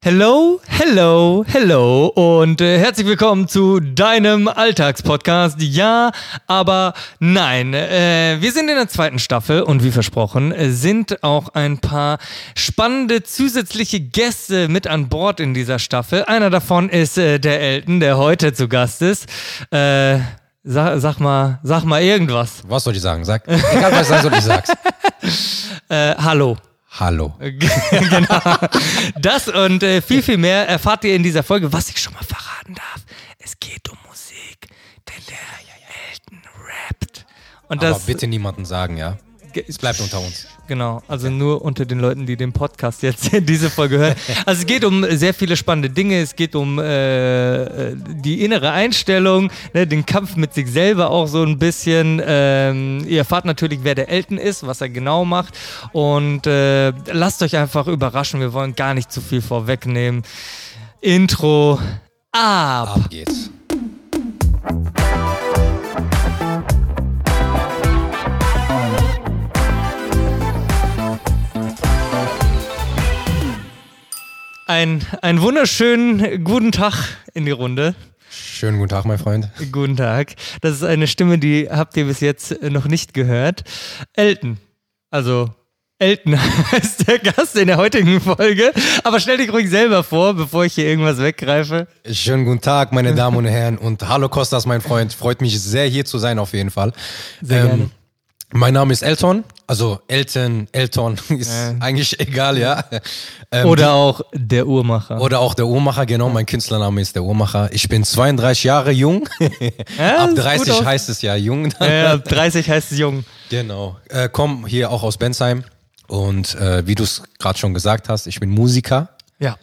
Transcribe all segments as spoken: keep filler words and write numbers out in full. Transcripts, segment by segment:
Hello, hello, hello und äh, herzlich willkommen zu deinem Alltagspodcast. Ja, aber nein. Äh, wir sind in der zweiten Staffel und wie versprochen äh, sind auch ein paar spannende zusätzliche Gäste mit an Bord in dieser Staffel. Einer davon ist äh, der Elton, der heute zu Gast ist. Äh, sag, sag mal, sag mal irgendwas. Was soll ich sagen? Sag, egal was ich sagen soll, ich sag's. äh, hallo. Hallo. Genau. Das und äh, viel, viel mehr erfahrt ihr in dieser Folge. Was ich schon mal verraten darf, es geht um Musik, denn der Elton rappt. Und Aber das, bitte niemandem sagen, ja? Es bleibt unter uns. Genau, also nur unter den Leuten, die den Podcast jetzt in diese Folge hören. Also es geht um sehr viele spannende Dinge, es geht um äh, die innere Einstellung, ne, den Kampf mit sich selber auch so ein bisschen. Ähm, ihr erfahrt natürlich, wer der Elton ist, was er genau macht und äh, lasst euch einfach überraschen, wir wollen gar nicht zu viel vorwegnehmen. Intro ab! Ab geht's. Ein, einen wunderschönen guten Tag in die Runde. Schönen guten Tag, mein Freund. Guten Tag. Das ist eine Stimme, die habt ihr bis jetzt noch nicht gehört. Elton. Also Elton heißt der Gast in der heutigen Folge. Aber stell dich ruhig selber vor, bevor ich hier irgendwas weggreife. Schönen guten Tag, meine Damen und Herren. Und hallo Kostas, mein Freund. Freut mich sehr, hier zu sein auf jeden Fall. Sehr ähm, gerne. Mein Name ist Elton, also Elton, Elton ist äh. eigentlich egal, ja. Ähm, oder auch der Uhrmacher. Oder auch der Uhrmacher, genau, mein Künstlername ist der Uhrmacher. Ich bin zweiunddreißig Jahre jung, ja, ab dreißig heißt es ja jung. Dann. Ja, ab dreißig heißt es jung. Genau, äh, komm hier auch aus Bensheim und äh, wie du es gerade schon gesagt hast, ich bin Musiker. Ja.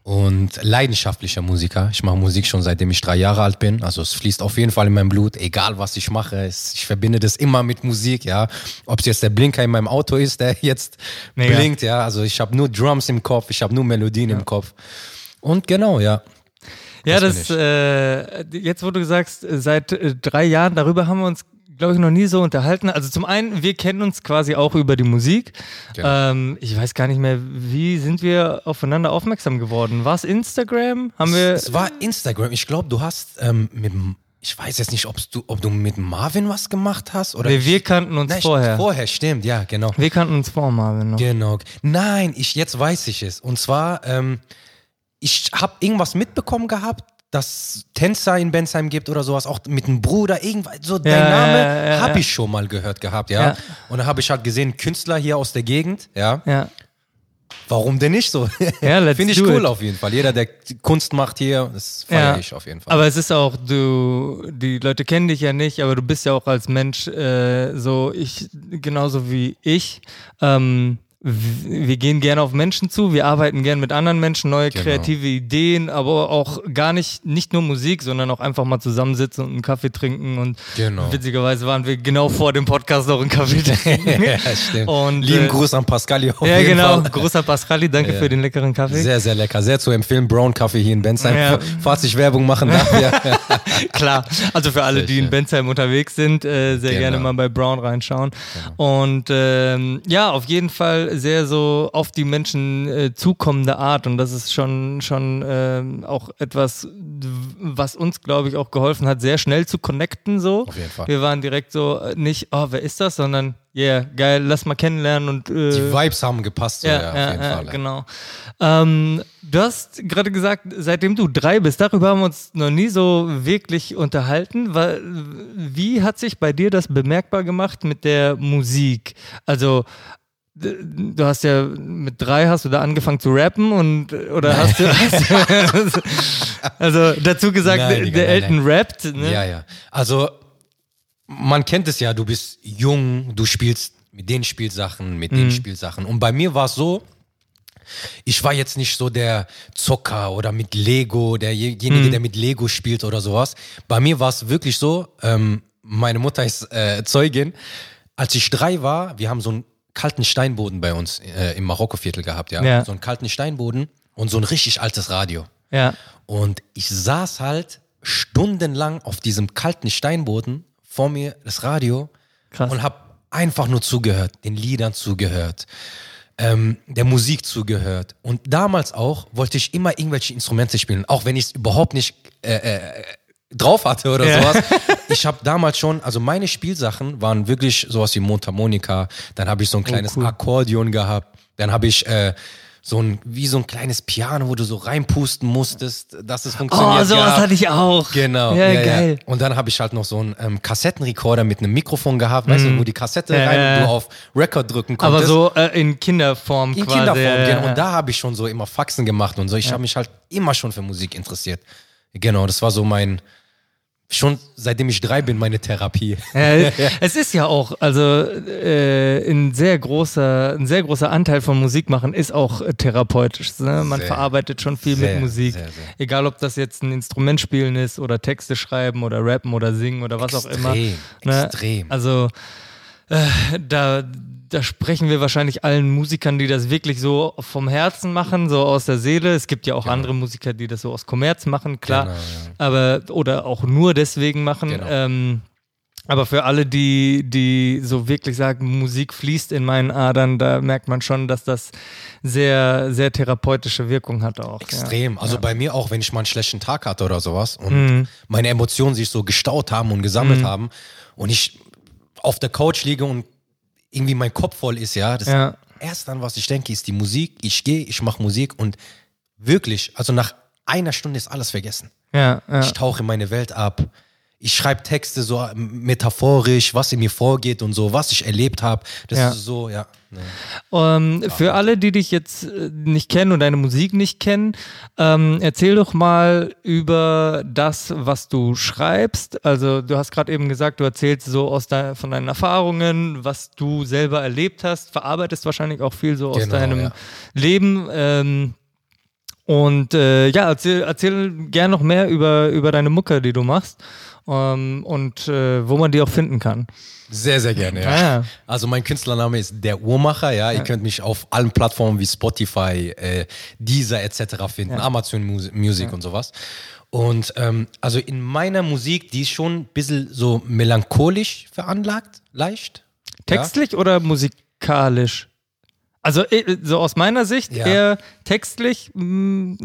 Und leidenschaftlicher Musiker. Ich mache Musik schon seitdem ich drei Jahre alt bin. Also es fließt auf jeden Fall in mein Blut, egal was ich mache. Es, ich verbinde das immer mit Musik, ja. Ob es jetzt der Blinker in meinem Auto ist, der jetzt Mega. blinkt, ja. Also ich habe nur Drums im Kopf, ich habe nur Melodien ja. im Kopf. Und genau, ja. Ja, das, das äh, jetzt wo du sagst, seit äh, drei Jahren, darüber haben wir uns glaube ich, noch nie so unterhalten. Also zum einen, wir kennen uns quasi auch über die Musik. Genau. Ähm, ich weiß gar nicht mehr, wie sind wir aufeinander aufmerksam geworden? War es Instagram? Haben wir es, es war Instagram. Ich glaube, du hast ähm, mit ich weiß jetzt nicht, du, ob du mit Marvin was gemacht hast. Oder nee, wir kannten uns Nein, vorher. Vorher, stimmt, ja, genau. Wir kannten uns vor Marvin noch. Genau. Nein, ich, jetzt weiß ich es. Und zwar, ähm, ich habe irgendwas mitbekommen gehabt, dass Tänzer in Bensheim gibt oder sowas, auch mit einem Bruder, irgendwas, so dein ja, Name ja, ja, habe ja. ich schon mal gehört gehabt, ja. ja. Und dann habe ich halt gesehen, Künstler hier aus der Gegend, ja. Ja. Warum denn nicht so? Ja, finde ich cool it. auf jeden Fall. Jeder, der Kunst macht hier, das feiere ja. ich auf jeden Fall. Aber es ist auch, du, die Leute kennen dich ja nicht, aber du bist ja auch als Mensch äh, so, ich, genauso wie ich, ähm, wir gehen gerne auf Menschen zu, wir arbeiten gerne mit anderen Menschen, neue genau. kreative Ideen, aber auch gar nicht, nicht nur Musik, sondern auch einfach mal zusammensitzen und einen Kaffee trinken und genau. witzigerweise waren wir genau vor dem Podcast noch einen Kaffee trinken. Ja, stimmt. Und, Lieben äh, Gruß an Pascali auf Ja, jeden genau, Fall. Gruß an Pascali, danke ja. für den leckeren Kaffee. Sehr, sehr lecker, sehr zu empfehlen, Brown Kaffee hier in Bensheim, ja. falls ich Werbung machen darf. Ja. Klar, also für alle, sehr die schön. in Bensheim unterwegs sind, äh, sehr genau. gerne mal bei Brown reinschauen. Genau. Und ähm, ja, auf jeden Fall sehr so auf die Menschen äh, zukommende Art und das ist schon, schon äh, auch etwas, was uns, glaube ich, auch geholfen hat, sehr schnell zu connecten so. Auf jeden Fall. Wir waren direkt so, äh, nicht, oh, wer ist das, sondern yeah, geil, lass mal kennenlernen und äh, die Vibes haben gepasst, so, ja, ja, auf ja, jeden ja, Fall. Genau. Ähm, du hast gerade gesagt, seitdem du drei bist, darüber haben wir uns noch nie so wirklich unterhalten. Weil, wie hat sich bei dir das bemerkbar gemacht mit der Musik? Also du hast ja mit drei hast du da angefangen zu rappen und oder hast du, hast du also dazu gesagt, nein, der, Digga, der nein, Elton nein. rappt, ne? Ja, ja. Also man kennt es ja, du bist jung, du spielst mit den Spielsachen, mit mhm. den Spielsachen. Und bei mir war es so, ich war jetzt nicht so der Zocker oder mit Lego, derjenige, mhm. der mit Lego spielt oder sowas. Bei mir war es wirklich so, ähm, meine Mutter ist äh, Zeugin, als ich drei war, wir haben so einen kalten Steinboden bei uns äh, im Marokkoviertel gehabt, ja? ja. So einen kalten Steinboden und so ein richtig altes Radio. Ja. Und ich saß halt stundenlang auf diesem kalten Steinboden, vor mir das Radio. Krass. Und hab einfach nur zugehört, den Liedern zugehört. ähm, der Musik zugehört. Und damals auch wollte ich immer irgendwelche Instrumente spielen, auch wenn ich es überhaupt nicht äh, äh, drauf hatte oder ja. sowas. Ich habe damals schon, also meine Spielsachen waren wirklich sowas wie Mundharmonika, dann habe ich so ein kleines oh, cool. Akkordeon gehabt, dann habe ich äh, so ein, wie so ein kleines Piano, wo du so reinpusten musstest, dass es funktioniert. Oh, sowas hatte ich auch. Genau. Ja, ja, geil. Ja. Und dann habe ich halt noch so einen ähm, Kassettenrekorder mit einem Mikrofon gehabt, mm. weißt du, wo die Kassette ja, rein und du auf Record drücken konntest. Aber so äh, in Kinderform in quasi. In Kinderform, ja, genau. Ja. Und da habe ich schon so immer Faxen gemacht und so. Ich ja. habe mich halt immer schon für Musik interessiert. Genau, das war so mein... Schon seitdem ich drei bin, meine Therapie. Ja, es ist ja auch, also äh, ein sehr großer, ein sehr großer Anteil von Musik machen ist auch äh, therapeutisch. Ne? Man sehr, verarbeitet schon viel sehr, mit Musik. Sehr, sehr. Egal, ob das jetzt ein Instrument spielen ist oder Texte schreiben oder rappen oder singen oder was extrem, auch immer. Ne? Extrem. Also äh, da, da sprechen wir wahrscheinlich allen Musikern, die das wirklich so vom Herzen machen, so aus der Seele. Es gibt ja auch genau. andere Musiker, die das so aus Kommerz machen, klar. Genau, ja. Aber, oder auch nur deswegen machen. Genau. Ähm, aber für alle, die, die so wirklich sagen, Musik fließt in meinen Adern, da merkt man schon, dass das sehr, sehr therapeutische Wirkung hat auch. Extrem. Ja. Also ja. bei mir auch, wenn ich mal einen schlechten Tag hatte oder sowas und mhm. meine Emotionen sich so gestaut haben und gesammelt mhm. haben und ich auf der Couch liege und irgendwie mein Kopf voll ist, ja. Das ja. erste an, was ich denke, ist die Musik. Ich gehe, ich mache Musik und wirklich, also nach einer Stunde ist alles vergessen. Ja, ja. Ich tauche in meine Welt ab. Ich schreibe Texte so metaphorisch, was in mir vorgeht und so, was ich erlebt habe. Das ja. ist so, ja. Ne. Um, für alle, die dich jetzt nicht kennen und deine Musik nicht kennen, ähm, erzähl doch mal über das, was du schreibst. Also du hast gerade eben gesagt, du erzählst so aus de- von deinen Erfahrungen, was du selber erlebt hast, verarbeitest wahrscheinlich auch viel so aus genau, deinem ja. Leben. Ähm, und äh, ja, erzähl, erzähl gern noch mehr über, über deine Mucke, die du machst. Um, und äh, wo man die auch finden kann. Sehr, sehr gerne, ja. Ah, ja. Also mein Künstlername ist Der Uhrmacher, ja. Ihr ja. könnt mich auf allen Plattformen wie Spotify, äh, Deezer et cetera finden, ja. Amazon Music ja. und sowas. Und ähm, also in meiner Musik, die ist schon ein bisschen so melancholisch veranlagt, leicht. Textlich ja. oder musikalisch? Also so aus meiner Sicht ja. eher textlich, mh,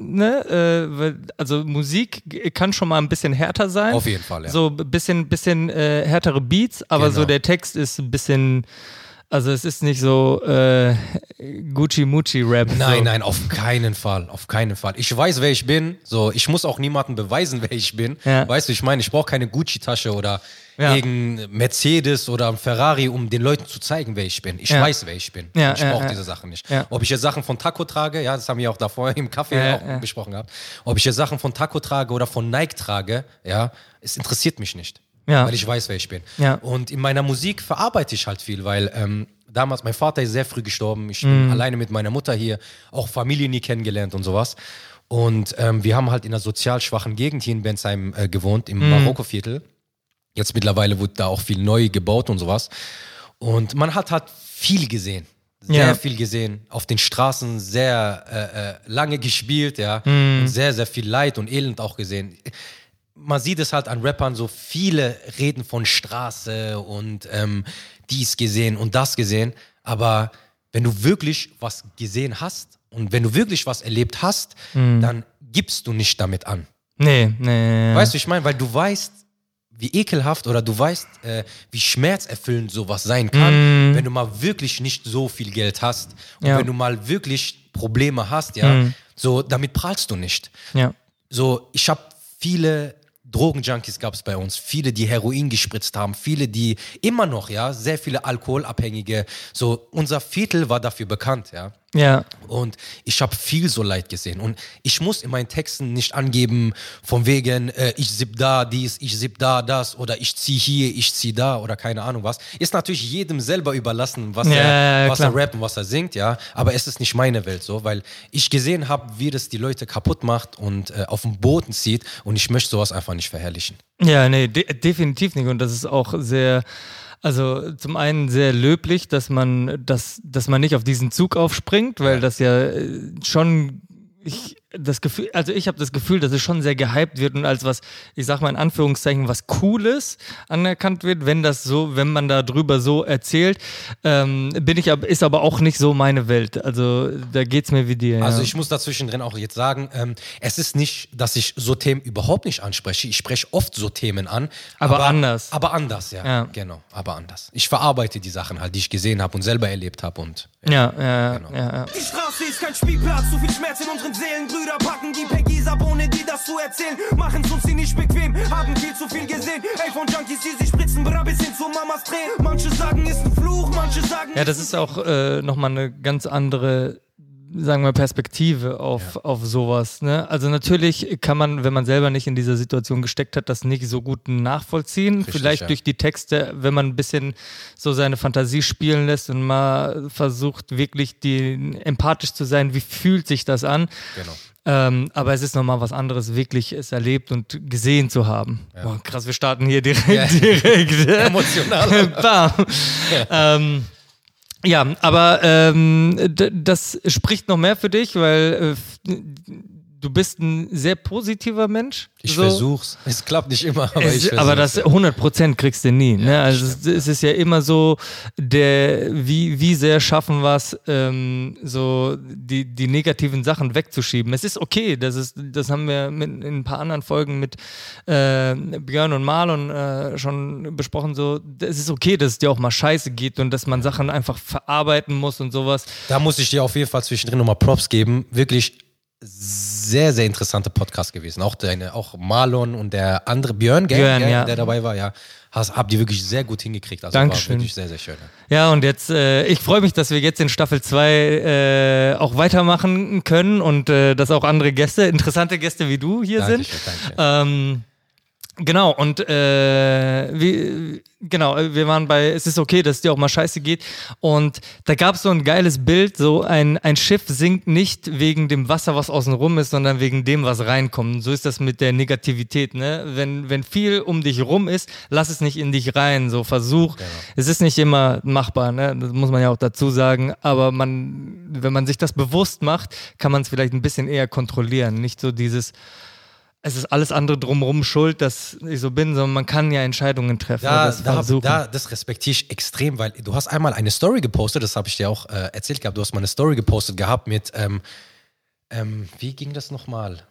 ne, äh, also Musik kann schon mal ein bisschen härter sein. Auf jeden Fall, ja. So ein bisschen, bisschen äh, härtere Beats, aber genau. so der Text ist ein bisschen, also es ist nicht so äh, Gucci-Mucci-Rap. Nein, so. nein, auf keinen Fall, auf keinen Fall. Ich weiß, wer ich bin, so, ich muss auch niemandem beweisen, wer ich bin. Ja. Weißt du, ich meine, ich brauche keine Gucci-Tasche oder ja. irgendein Mercedes oder ein Ferrari, um den Leuten zu zeigen, wer ich bin. Ich ja. weiß, wer ich bin. Ja, ich ja, brauche ja. diese Sachen nicht. Ja. Ob ich jetzt Sachen von Taco trage, ja, das haben wir auch davor im Café ja, auch ja. besprochen gehabt. Ob ich jetzt Sachen von Taco trage oder von Nike trage, ja, es interessiert mich nicht. Ja. Weil ich weiß, wer ich bin. Ja. Und in meiner Musik verarbeite ich halt viel, weil ähm, damals, mein Vater ist sehr früh gestorben. Ich bin mhm. alleine mit meiner Mutter hier, auch Familie nie kennengelernt und sowas. Und ähm, wir haben halt in einer sozial schwachen Gegend hier in Bensheim äh, gewohnt, im mhm. Marokko-Viertel. Jetzt mittlerweile wird da auch viel neu gebaut und sowas. Und man hat halt viel gesehen. Sehr ja. viel gesehen. Auf den Straßen sehr äh, äh, lange gespielt, ja. Mhm. Und sehr, sehr viel Leid und Elend auch gesehen. Man sieht es halt an Rappern, so viele reden von Straße und ähm, dies gesehen und das gesehen. Aber wenn du wirklich was gesehen hast und wenn du wirklich was erlebt hast, mhm. dann gibst du nicht damit an. Nee, nee. Weißt du, ich meine, weil du weißt, wie ekelhaft oder du weißt, äh, wie schmerzerfüllend sowas sein kann, mm. wenn du mal wirklich nicht so viel Geld hast und ja. wenn du mal wirklich Probleme hast, ja, mm. so, damit prahlst du nicht. Ja. So, ich habe viele Drogenjunkies gab es bei uns, viele, die Heroin gespritzt haben, viele, die immer noch, ja, sehr viele Alkoholabhängige, so, unser Viertel war dafür bekannt, ja. Ja. Und ich habe viel so Leid gesehen. Und ich muss in meinen Texten nicht angeben, von wegen, äh, ich sieb da dies, ich sieb da das oder ich zieh hier, ich zieh da oder keine Ahnung was. Ist natürlich jedem selber überlassen, was, ja, er, was klar. er rappt und was er singt, ja. Aber es ist nicht meine Welt so, weil ich gesehen habe, wie das die Leute kaputt macht und äh, auf den Boden zieht. Und ich möchte sowas einfach nicht verherrlichen. Ja, nee, de- definitiv nicht. Und das ist auch sehr... Also zum einen sehr löblich, dass man, dass, dass man nicht auf diesen Zug aufspringt, weil das ja schon, ich das Gefühl, also ich habe das Gefühl, dass es schon sehr gehypt wird und als was, ich sag mal in Anführungszeichen, was Cooles anerkannt wird, wenn das so, wenn man da drüber so erzählt, ähm, bin ich aber, ist aber auch nicht so meine Welt. Also da geht's mir wie dir. Also ja. ich muss dazwischen drin auch jetzt sagen, ähm, es ist nicht, dass ich so Themen überhaupt nicht anspreche. Ich spreche oft so Themen an. Aber, aber anders. Aber anders, ja. Ja. Genau, aber anders. Ich verarbeite die Sachen halt, die ich gesehen habe und selber erlebt habe und Ja, ja, genau. ja, ja. Die Straße ist kein Spielplatz, zu viel Schmerz in unseren Seelen. Brüder packen die Peggies ab, ohne die das zu erzählen. Machen's uns sie nicht bequem, haben viel zu viel gesehen. Ey, von Junkies, die sich spritzen, bra bis hin zu Mamas Tränen. Manche sagen, ist ein Fluch, manche sagen... Ja, das ist auch äh, nochmal eine ganz andere, sagen wir, Perspektive auf, ja. auf sowas. Ne? Also natürlich kann man, wenn man selber nicht in dieser Situation gesteckt hat, das nicht so gut nachvollziehen. Richtig, Vielleicht ja. durch die Texte, wenn man ein bisschen so seine Fantasie spielen lässt und mal versucht, wirklich die, empathisch zu sein, wie fühlt sich das an? Genau. Ähm, aber es ist nochmal was anderes, wirklich es erlebt und gesehen zu haben. Ja. Boah, krass, wir starten hier direkt. Ja. direkt. Emotional. Bam. Ja. Ähm, Ja, aber ähm, d- das spricht noch mehr für dich, weil äh, du bist ein sehr positiver Mensch. Ich so. versuch's. Es klappt nicht immer, aber es, ich versuch's. Aber das hundert Prozent kriegst du nie. Ja, ne? Also stimmt, es, es ist ja immer so, der, wie, wie sehr schaffen wir es, ähm, so die, die negativen Sachen wegzuschieben. Es ist okay, das, ist, das haben wir mit, in ein paar anderen Folgen mit äh, Björn und Marlon äh, schon besprochen. So, es ist okay, dass es dir auch mal scheiße geht und dass man Sachen einfach verarbeiten muss und sowas. Da muss ich dir auf jeden Fall zwischendrin nochmal Props geben. Wirklich sehr, sehr interessante Podcast gewesen. Auch deine, auch Marlon und der andere Björn, gell, Björn gell, ja. der dabei war, ja. Hast, habt ihr wirklich sehr gut hingekriegt. Also Dankeschön. War wirklich sehr, sehr schön. Ja, und jetzt, äh, ich freue mich, dass wir jetzt in Staffel zwei äh, auch weitermachen können und äh, dass auch andere Gäste, interessante Gäste wie du hier Dankeschön, sind. Dankeschön. Ähm, Genau, und äh, wie, genau, wir waren bei, es ist okay, dass es dir auch mal scheiße geht. Und da gab es so ein geiles Bild, so ein, ein Schiff sinkt nicht wegen dem Wasser, was außen rum ist, sondern wegen dem, was reinkommt. Und so ist das mit der Negativität, ne? Wenn, wenn viel um dich rum ist, lass es nicht in dich rein, so versuch. Genau. Es ist nicht immer machbar, ne? Das muss man ja auch dazu sagen, aber man, wenn man sich das bewusst macht, kann man es vielleicht ein bisschen eher kontrollieren. Nicht so dieses... Es ist alles andere drumherum schuld, dass ich so bin, sondern man kann ja Entscheidungen treffen. Da, das, da, da, das respektiere ich extrem, weil du hast einmal eine Story gepostet, das habe ich dir auch äh, erzählt gehabt, du hast mal eine Story gepostet gehabt mit, ähm, ähm, wie ging das nochmal?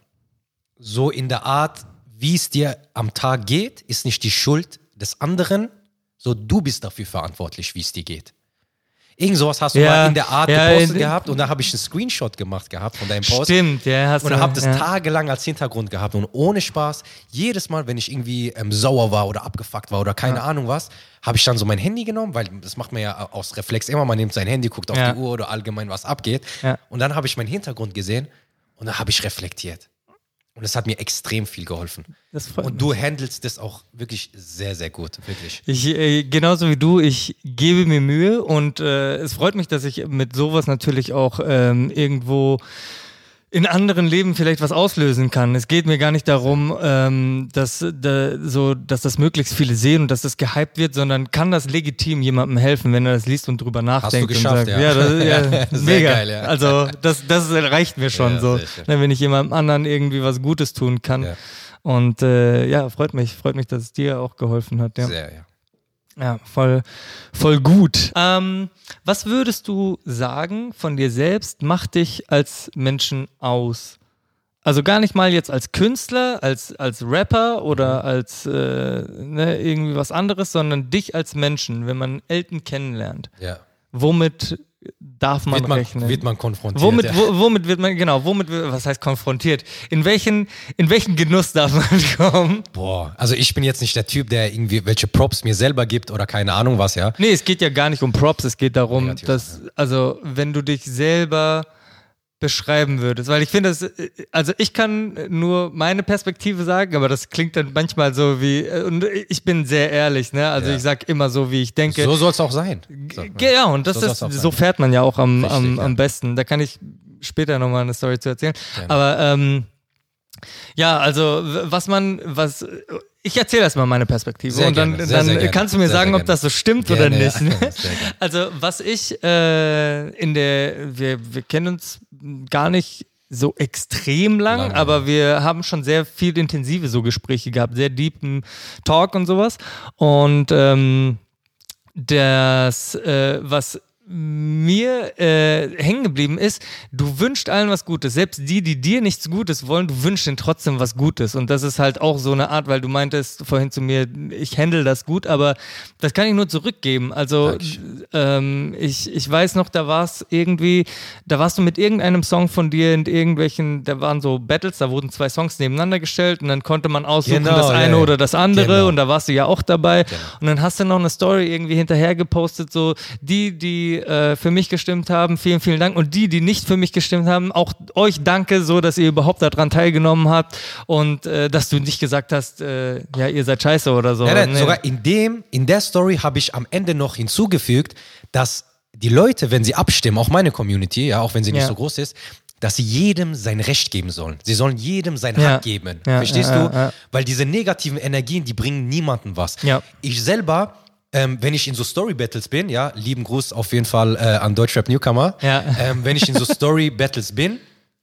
So in der Art, wie es dir am Tag geht, ist nicht die Schuld des anderen, so du bist dafür verantwortlich, wie es dir geht. Irgend sowas hast du ja, mal in der Art ja, gepostet in, gehabt und da habe ich einen Screenshot gemacht gehabt von deinem Post. Stimmt, ja. Hast und du, habe das ja. tagelang als Hintergrund gehabt und ohne Spaß, jedes Mal, wenn ich irgendwie ähm, sauer war oder abgefuckt war oder keine ja. Ahnung was, habe ich dann so mein Handy genommen, weil das macht man ja aus Reflex immer, man nimmt sein Handy, guckt auf ja. die Uhr oder allgemein was abgeht ja. und dann habe ich meinen Hintergrund gesehen und dann habe ich reflektiert. Und das hat mir extrem viel geholfen. Und du handelst das auch wirklich sehr, sehr gut, wirklich. Ich, äh, genauso wie du, ich gebe mir Mühe und äh, es freut mich, dass ich mit sowas natürlich auch ähm, irgendwo in anderen Leben vielleicht was auslösen kann. Es geht mir gar nicht darum, ähm, dass, da, so, dass das möglichst viele sehen und dass das gehypt wird, sondern kann das legitim jemandem helfen, wenn er das liest und drüber nachdenkt. Hast du geschafft, und sagt, ja. Ja, das, ja, sehr mega. geil, ja. Also das, das reicht mir schon ja, so, wenn ich jemandem anderen irgendwie was Gutes tun kann. Ja. Und äh, ja, freut mich, freut mich, dass es dir auch geholfen hat. Ja. Sehr, ja. Ja, voll, voll gut. Ähm, was würdest du sagen von dir selbst macht dich als Menschen aus? Also gar nicht mal jetzt als Künstler, als, als Rapper oder als äh, ne, irgendwie was anderes, sondern dich als Menschen, wenn man Elton kennenlernt. Ja. Womit darf man, wird man rechnen? Wird man konfrontiert. Womit, ja. wo, womit wird man, genau, womit, was heißt konfrontiert? In welchen, in welchen Genuss darf man kommen? Boah, also ich bin jetzt nicht der Typ, der irgendwie welche Props mir selber gibt oder keine Ahnung was, ja. Nee, es geht ja gar nicht um Props, es geht darum, Negativ, dass, also wenn du dich selber beschreiben würdest, weil ich finde, das, also ich kann nur meine Perspektive sagen, aber das klingt dann manchmal so wie, und ich bin sehr ehrlich, ne, also ja. ich sag immer so, wie ich denke. So soll es auch sein. So, ja, ja, und das so ist, so fährt man ja auch am, Richtig, am, ja. am besten, da kann ich später nochmal eine Story zu erzählen, Gerne. aber ähm, ja, also was man, was, ich erzähle erstmal meine Perspektive sehr und dann, gerne, sehr, dann sehr gerne. kannst du mir sehr, sagen, sehr ob das so stimmt gerne, oder nicht. Ja. Ne? Sehr gerne. Also was ich äh, in der, wir, wir kennen uns gar nicht so extrem lang, Lange, aber ja. wir haben schon sehr viel intensive so Gespräche gehabt, sehr deepen Talk und sowas. Und ähm, das, äh, was mir äh, hängen geblieben ist, du wünschst allen was Gutes. Selbst die, die dir nichts Gutes wollen, du wünschst ihnen trotzdem was Gutes. Und das ist halt auch so eine Art, weil du meintest vorhin zu mir, ich handle das gut, aber das kann ich nur zurückgeben. Also ähm, ich, ich weiß noch, da war es irgendwie, da warst du mit irgendeinem Song von dir in irgendwelchen, da waren so Battles, da wurden zwei Songs nebeneinander gestellt und dann konnte man aussuchen, Genau, das eine ja, oder das andere genau. und da warst du ja auch dabei. Genau. Und dann hast du noch eine Story irgendwie hinterher gepostet, so die, die äh, für mich gestimmt haben, vielen, vielen Dank. Und die, die nicht für mich gestimmt haben, auch euch danke, so, dass ihr überhaupt daran teilgenommen habt und äh, dass du nicht gesagt hast, äh, ja, ihr seid scheiße oder so. Nein, nein, Nee. sogar in dem, in der Story habe ich am Ende noch hinzugefügt, dass die Leute, wenn sie abstimmen, auch meine Community, ja, auch wenn sie nicht Ja. so groß ist, dass sie jedem sein Recht geben sollen. Sie sollen jedem sein Ja. Hack geben. Ja, Verstehst ja, du? ja, ja. Weil diese negativen Energien, die bringen niemandem was. Ja. Ich selber, ähm, wenn ich in so Story-Battles bin, ja, lieben Gruß auf jeden Fall äh, an Deutschrap Newcomer, Ja. ähm, wenn ich in so Story-Battles bin,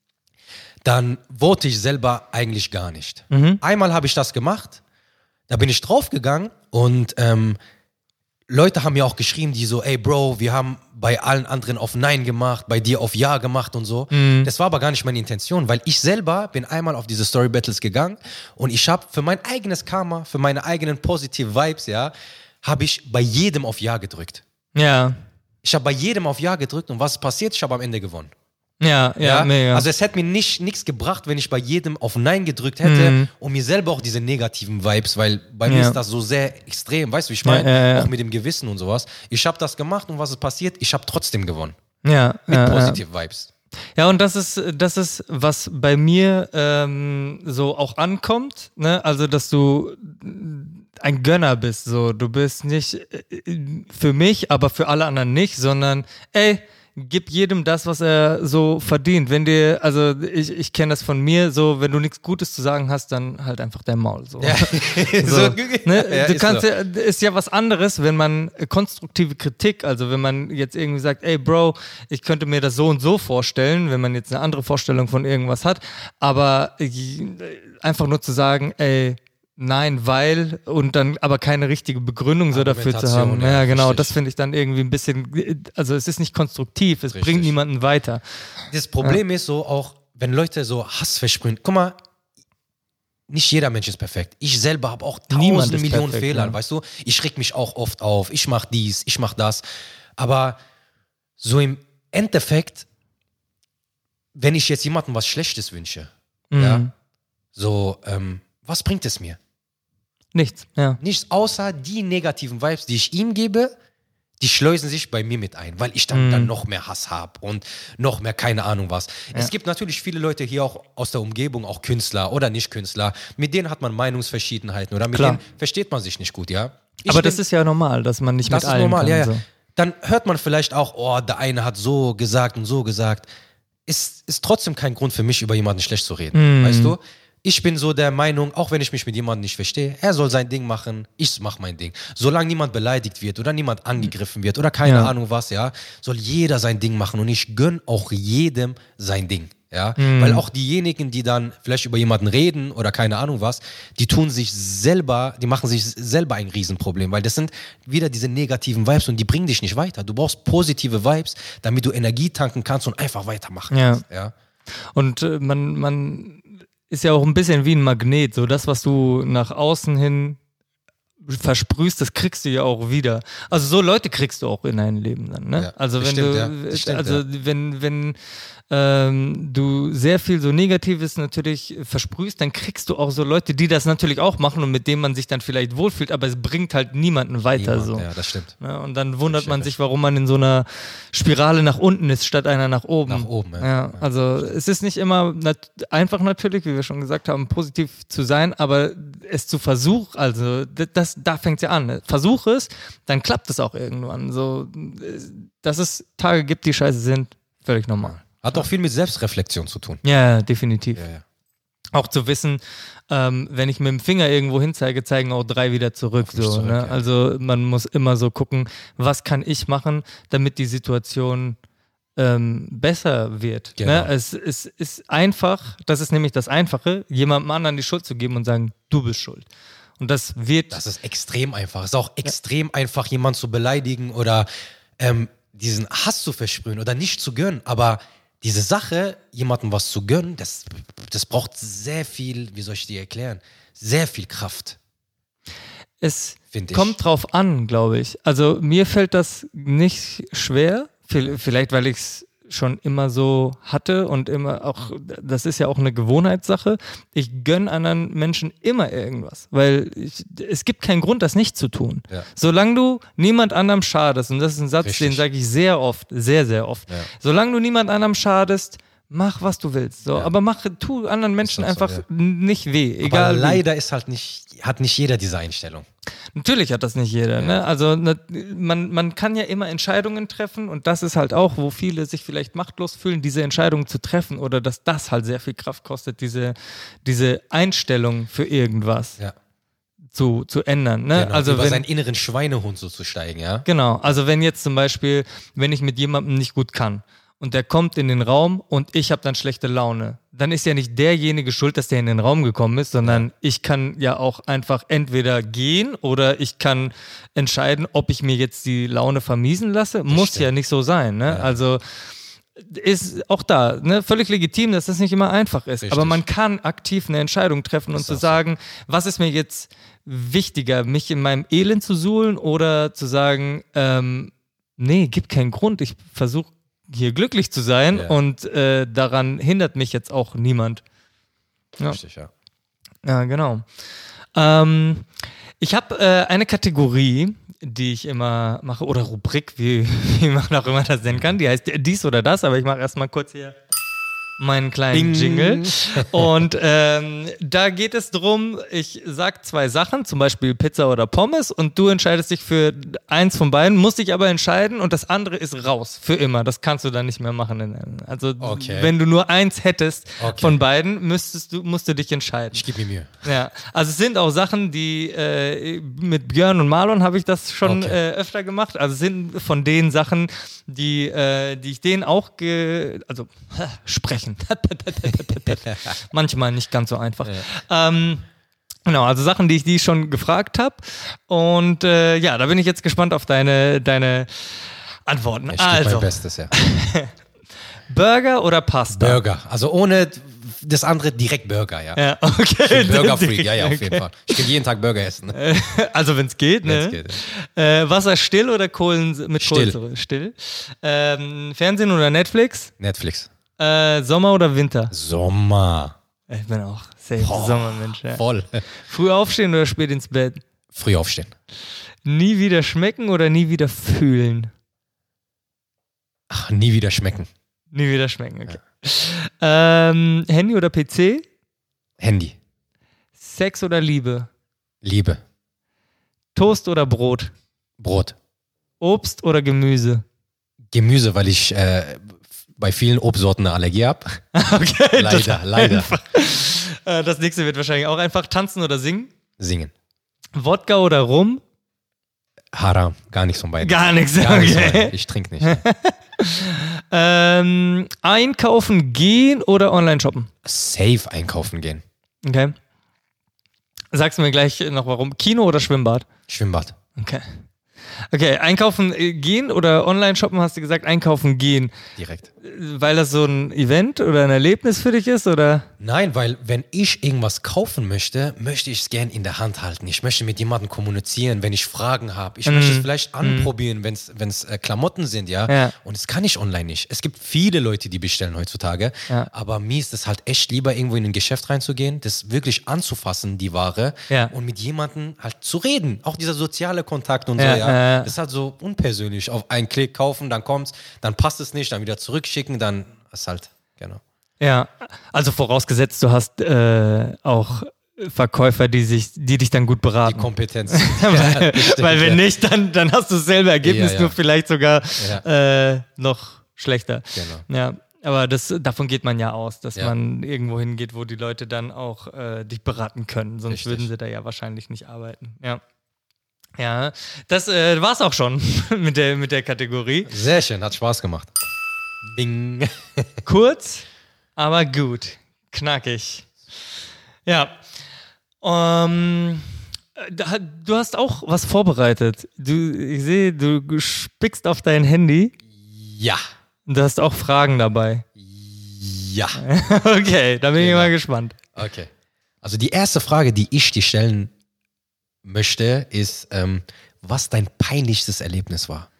dann vote ich selber eigentlich gar nicht. Mhm. Einmal habe ich das gemacht, da bin ich draufgegangen und ähm, Leute haben mir auch geschrieben, die so, ey Bro, wir haben bei allen anderen auf Nein gemacht, bei dir auf Ja gemacht und so. Mhm. Das war aber gar nicht meine Intention, weil ich selber bin einmal auf diese Story Battles gegangen und ich habe für mein eigenes Karma, für meine eigenen positive Vibes, ja, habe ich bei jedem auf Ja gedrückt. Ja, Ich habe bei jedem auf Ja gedrückt und was ist passiert? Ich habe am Ende gewonnen. ja, ja, mega. Also es hätte mir nicht nichts gebracht, wenn ich bei jedem auf Nein gedrückt hätte Mhm. und mir selber auch diese negativen Vibes, weil bei mir Ja. ist das so sehr extrem, weißt du, wie ich meine? Ja, ja, ja. Auch mit dem Gewissen und sowas. Ich habe das gemacht und was ist passiert? Ich habe trotzdem gewonnen. ja, Mit ja, ja. positive Vibes. Ja, und das ist, das ist, was bei mir ähm, so auch ankommt, ne? Also, dass du ein Gönner bist, so. Du bist nicht äh, für mich, aber für alle anderen nicht, sondern, ey, gib jedem das, was er so verdient. Wenn dir, also ich, ich kenne das von mir, so, wenn du nichts Gutes zu sagen hast, dann halt einfach dein Maul, so. Ja. So, So, ne? ja, Du ist kannst so. ja, ist ja was anderes, wenn man äh, konstruktive Kritik, also wenn man jetzt irgendwie sagt, ey Bro, ich könnte mir das so und so vorstellen, wenn man jetzt eine andere Vorstellung von irgendwas hat, aber äh, einfach nur zu sagen, ey, nein, weil, und dann aber keine richtige Begründung so dafür zu haben. Argumentation, Ja, ja, genau, richtig. das finde ich dann irgendwie ein bisschen, also es ist nicht konstruktiv, es Richtig. bringt niemanden weiter. Das Problem ist so auch, wenn Leute so Hass versprühen. Guck mal, nicht jeder Mensch ist perfekt. Ich selber habe auch Niemand tausend ist Millionen perfekt, Fehler, ja. weißt du? Ich reg mich auch oft auf. Ich mach dies, ich mach das. Aber so im Endeffekt, wenn ich jetzt jemandem was Schlechtes wünsche, Mhm. ja, so, ähm, was bringt es mir? Nichts, ja. Nichts außer die negativen Vibes, die ich ihm gebe, die schleusen sich bei mir mit ein, weil ich dann, Mhm. dann noch mehr Hass habe und noch mehr keine Ahnung was. Es gibt natürlich viele Leute hier auch aus der Umgebung, auch Künstler oder nicht Künstler, mit denen hat man Meinungsverschiedenheiten oder mit Klar. denen versteht man sich nicht gut, ja. Ich Aber bin- das ist ja normal, dass man nicht das mit ist allen normal, kann, ja, ja. so. Dann hört man vielleicht auch, oh, der eine hat so gesagt und so gesagt. Ist, ist trotzdem kein Grund für mich, über jemanden schlecht zu reden, Mhm. weißt du? Ich bin so der Meinung, auch wenn ich mich mit jemandem nicht verstehe, er soll sein Ding machen, ich mach mein Ding. Solange niemand beleidigt wird oder niemand angegriffen wird oder keine Ja. Ahnung was, ja, soll jeder sein Ding machen und ich gönn auch jedem sein Ding, ja. Mhm. Weil auch diejenigen, die dann vielleicht über jemanden reden oder keine Ahnung was, die tun sich selber, die machen sich selber ein Riesenproblem, weil das sind wieder diese negativen Vibes und die bringen dich nicht weiter. Du brauchst positive Vibes, damit du Energie tanken kannst und einfach weitermachen Ja. kannst, ja. Und äh, man, man ist ja auch ein bisschen wie ein Magnet. So das, was du nach außen hin versprühst, das kriegst du ja auch wieder. Also so Leute kriegst du auch in dein Leben dann, ne? Ja, also das wenn stimmt, du, ja. Das stimmt, also wenn, wenn ähm, du sehr viel so Negatives natürlich versprühst, dann kriegst du auch so Leute, die das natürlich auch machen und mit denen man sich dann vielleicht wohlfühlt, aber es bringt halt niemanden weiter. Niemand, so. Ja, das stimmt. Ne? Und dann wundert man Stimmt. sich, warum man in so einer Spirale nach unten ist, statt einer nach oben. Nach oben, ja. Ja, also es ist nicht immer nat- einfach natürlich, wie wir schon gesagt haben, positiv zu sein, aber es zu versuchen, also d- das, da fängt es ja an. Versuch es, dann klappt es auch irgendwann. So, äh, dass es Tage gibt, die scheiße sind, völlig normal. Hat auch viel mit Selbstreflexion zu tun. Ja, definitiv. Ja, ja. Auch zu wissen, ähm, wenn ich mit dem Finger irgendwo hinzeige, zeigen auch drei wieder zurück. Auf mich So, zurück, ne? ja. Also man muss immer so gucken, was kann ich machen, damit die Situation ähm, besser wird. Genau. Ne? Es, es ist einfach, das ist nämlich das Einfache, jemandem anderen die Schuld zu geben und sagen, du bist schuld. Und das wird... Das ist extrem einfach. Es ist auch extrem einfach, jemanden zu beleidigen oder ähm, diesen Hass zu versprühen oder nicht zu gönnen. Aber diese Sache, jemandem was zu gönnen, das, das braucht sehr viel, wie soll ich dir erklären, sehr viel Kraft. Es Find ich. kommt drauf an, glaube ich. Also mir fällt das nicht schwer, vielleicht weil ich es schon immer so hatte und immer auch, das ist ja auch eine Gewohnheitssache. Ich gönne anderen Menschen immer irgendwas, weil ich, es gibt keinen Grund, das nicht zu tun. Ja. Solange du niemand anderem schadest, und das ist ein Satz, Richtig. den sage ich sehr oft, sehr, sehr oft. Ja. Solange du niemand anderem schadest, mach, was du willst. So. Ja. Aber mach, tu anderen Menschen Ist doch einfach so, ja. nicht weh. Egal. Aber wie. leider ist halt nicht, hat nicht jeder diese Einstellung. Natürlich hat das nicht jeder. Ja. Ne? Also ne, man, man kann ja immer Entscheidungen treffen und das ist halt auch, wo viele sich vielleicht machtlos fühlen, diese Entscheidungen zu treffen oder dass das halt sehr viel Kraft kostet, diese, diese Einstellung für irgendwas Ja. zu, zu ändern. Ne? Genau, Also über wenn, seinen inneren Schweinehund so zu steigen, ja? Genau, also wenn jetzt zum Beispiel, wenn ich mit jemandem nicht gut kann und der kommt in den Raum und ich habe dann schlechte Laune, dann ist ja nicht derjenige schuld, dass der in den Raum gekommen ist, sondern ich kann ja auch einfach entweder gehen oder ich kann entscheiden, ob ich mir jetzt die Laune vermiesen lasse. Muss stimmt. ja nicht so sein. Ne? Ja. Also ist auch da ne? Völlig legitim, dass das nicht immer einfach ist. Richtig. Aber man kann aktiv eine Entscheidung treffen und Ist zu auch so. sagen, was ist mir jetzt wichtiger, mich in meinem Elend zu suhlen oder zu sagen, ähm, nee, gibt keinen Grund, ich versuche hier glücklich zu sein Ja. und äh, daran hindert mich jetzt auch niemand. Ja, Richtig, ja. ja genau. Ähm, ich habe äh, eine Kategorie, die ich immer mache, oder Rubrik, wie, wie man auch immer das nennen kann, die heißt dies oder das, aber ich mache erstmal kurz hier meinen kleinen Ding. Jingle. Und ähm, da geht es drum, ich sag zwei Sachen, zum Beispiel Pizza oder Pommes und du entscheidest dich für eins von beiden, musst dich aber entscheiden und das andere ist raus, für immer. Das kannst du dann nicht mehr machen. Also Okay. wenn du nur eins hättest Okay. von beiden, müsstest du, musst du dich entscheiden. Ich gebe mir Mühe. Ja, also es sind auch Sachen, die äh, mit Björn und Marlon habe ich das schon Okay. äh, öfter gemacht. Also es sind von den Sachen, die, äh, die ich denen auch ge also sprechen. Manchmal nicht ganz so einfach. Ja. Ähm, genau, also Sachen, die ich die schon gefragt habe. Und äh, ja, da bin ich jetzt gespannt auf deine, deine Antworten. Ich gebe Also, mein Bestes, ja. Burger oder Pasta? Burger. Also ohne das andere direkt Burger, ja. Ja, okay. Burger-Freak, ja, ja, auf Okay. jeden Fall. Ich kann jeden Tag Burger essen. Also wenn es geht, ne? Wenn's geht, Äh, Wasser still oder Kohlen mit Still. Kohlensäure? Still. Ähm, Fernsehen oder Netflix? Netflix. Äh, Sommer oder Winter? Sommer. Ich bin auch safe Sommermensch. Ja. Voll. Früh aufstehen oder spät ins Bett? Früh aufstehen. Nie wieder schmecken oder nie wieder fühlen? Ach, nie wieder schmecken. Nie wieder schmecken, okay. Ähm, Handy oder P C? Handy. Sex oder Liebe? Liebe. Toast oder Brot? Brot. Obst oder Gemüse? Gemüse, weil ich äh, bei vielen Obstsorten eine Allergie habe. Okay. Leider, das leider. einfach. Äh, das nächste wird wahrscheinlich auch einfach tanzen oder singen. Singen. Wodka oder Rum? Haram. Gar nichts von beiden. Gar nichts. Gar nichts von Okay. beiden. Ich trinke nicht. Ähm, einkaufen gehen oder online shoppen? Safe einkaufen gehen. Okay. Sagst du mir gleich noch warum? Kino oder Schwimmbad? Schwimmbad. Okay. Okay, einkaufen äh, gehen oder online shoppen, hast du gesagt, einkaufen gehen. Direkt. Weil das so ein Event oder ein Erlebnis für dich ist, oder? Nein, weil wenn ich irgendwas kaufen möchte, möchte ich es gern in der Hand halten. Ich möchte mit jemandem kommunizieren, wenn ich Fragen habe. Ich möchte es vielleicht anprobieren, wenn es äh, Klamotten sind, ja? Ja. Und das kann ich online nicht. Es gibt viele Leute, die bestellen heutzutage, Ja. aber mir ist es halt echt lieber, irgendwo in ein Geschäft reinzugehen, das wirklich anzufassen, die Ware, Ja. und mit jemandem halt zu reden. Auch dieser soziale Kontakt und Ja, so, ja. ja, ja. Das ist halt so unpersönlich. Auf einen Klick kaufen, dann kommt's, dann passt es nicht, dann wieder zurückschicken, dann ist halt, genau. Ja, also vorausgesetzt, du hast äh, auch Verkäufer, die sich, die dich dann gut Die beraten. Kompetenz. weil, das stimmt, weil wenn ja. nicht, dann, dann hast du dasselbe Ergebnis, Ja, ja. nur vielleicht sogar Ja. äh, noch schlechter. Genau. Ja, aber das, davon geht man ja aus, dass Ja. man irgendwo hingeht, wo die Leute dann auch äh, dich beraten können. Sonst Richtig. würden sie da ja wahrscheinlich nicht arbeiten. Ja. Ja, das äh, war's auch schon mit der, mit der Kategorie. Sehr schön, hat Spaß gemacht. Bing. Kurz, aber gut. Knackig. Ja. Um, du hast auch was vorbereitet. Du, ich sehe, du spickst auf dein Handy. Ja. Und du hast auch Fragen dabei. Ja. Okay, da bin genau. ich mal gespannt. Okay. Also die erste Frage, die ich dir stellen möchte, ist, ähm, was dein peinlichstes Erlebnis war?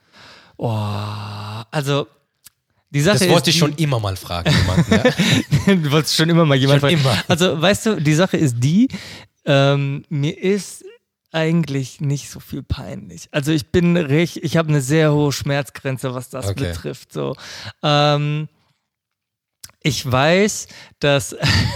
Oh, also die Sache das wollte ist, ich schon immer mal fragen. Jemanden, ja? Du wolltest schon immer mal jemanden schon fragen. Immer. Also weißt du, die Sache ist die, ähm, mir ist eigentlich nicht so viel peinlich. Also ich bin recht, ich habe eine sehr hohe Schmerzgrenze, was das Okay. betrifft. So, ähm, ich weiß, dass,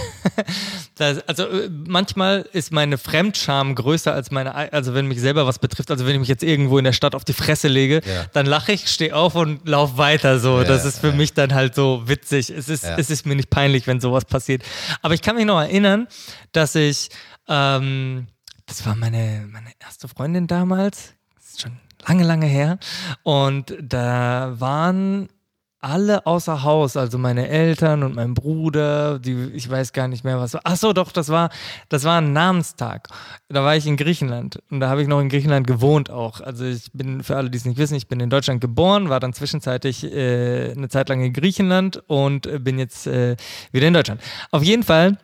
dass also manchmal ist meine Fremdscham größer als meine, also wenn mich selber was betrifft, also wenn ich mich jetzt irgendwo in der Stadt auf die Fresse lege, Ja. dann lache ich, stehe auf und laufe weiter so. Ja, das ist für ja. mich dann halt so witzig. Es ist, Ja. es ist mir nicht peinlich, wenn sowas passiert. Aber ich kann mich noch erinnern, dass ich, ähm, das war meine, meine erste Freundin damals, das ist schon lange, lange her, und da waren alle außer Haus, also meine Eltern und mein Bruder, die, ich weiß gar nicht mehr, was war. Ach so, doch, das war, das war ein Namenstag. Da war ich in Griechenland und da habe ich noch in Griechenland gewohnt auch. Also ich bin, für alle, die es nicht wissen, ich bin in Deutschland geboren, war dann zwischenzeitlich äh, eine Zeit lang in Griechenland und äh, bin jetzt äh, wieder in Deutschland. Auf jeden Fall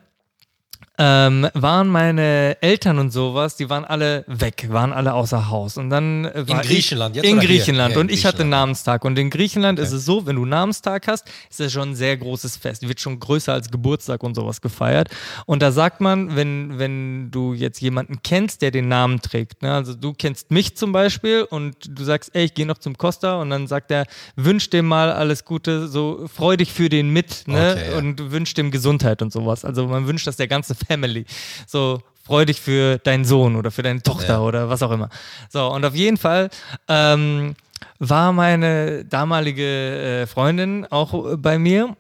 Ähm, waren meine Eltern und sowas, die waren alle weg, waren alle außer Haus. Und dann äh, war In Griechenland ich, jetzt In oder hier? Griechenland. Ja, in und ich hatte Griechenland. Namenstag. Und in Griechenland Okay. ist es so, wenn du Namenstag hast, ist es schon ein sehr großes Fest. Wird schon größer als Geburtstag und sowas gefeiert. Und da sagt man, wenn, wenn du jetzt jemanden kennst, der den Namen trägt, ne? Also du kennst mich zum Beispiel und du sagst, ey, ich gehe noch zum Costa, und dann sagt er, wünsch dem mal alles Gute, so freu dich für den mit, ne? Okay, ja. Und wünsch dem Gesundheit und sowas. Also man wünscht das der ganzen Family. So, freu dich für deinen Sohn oder für deine Tochter Ja. oder was auch immer. So, und auf jeden Fall ähm, war meine damalige äh, Freundin auch äh, bei mir.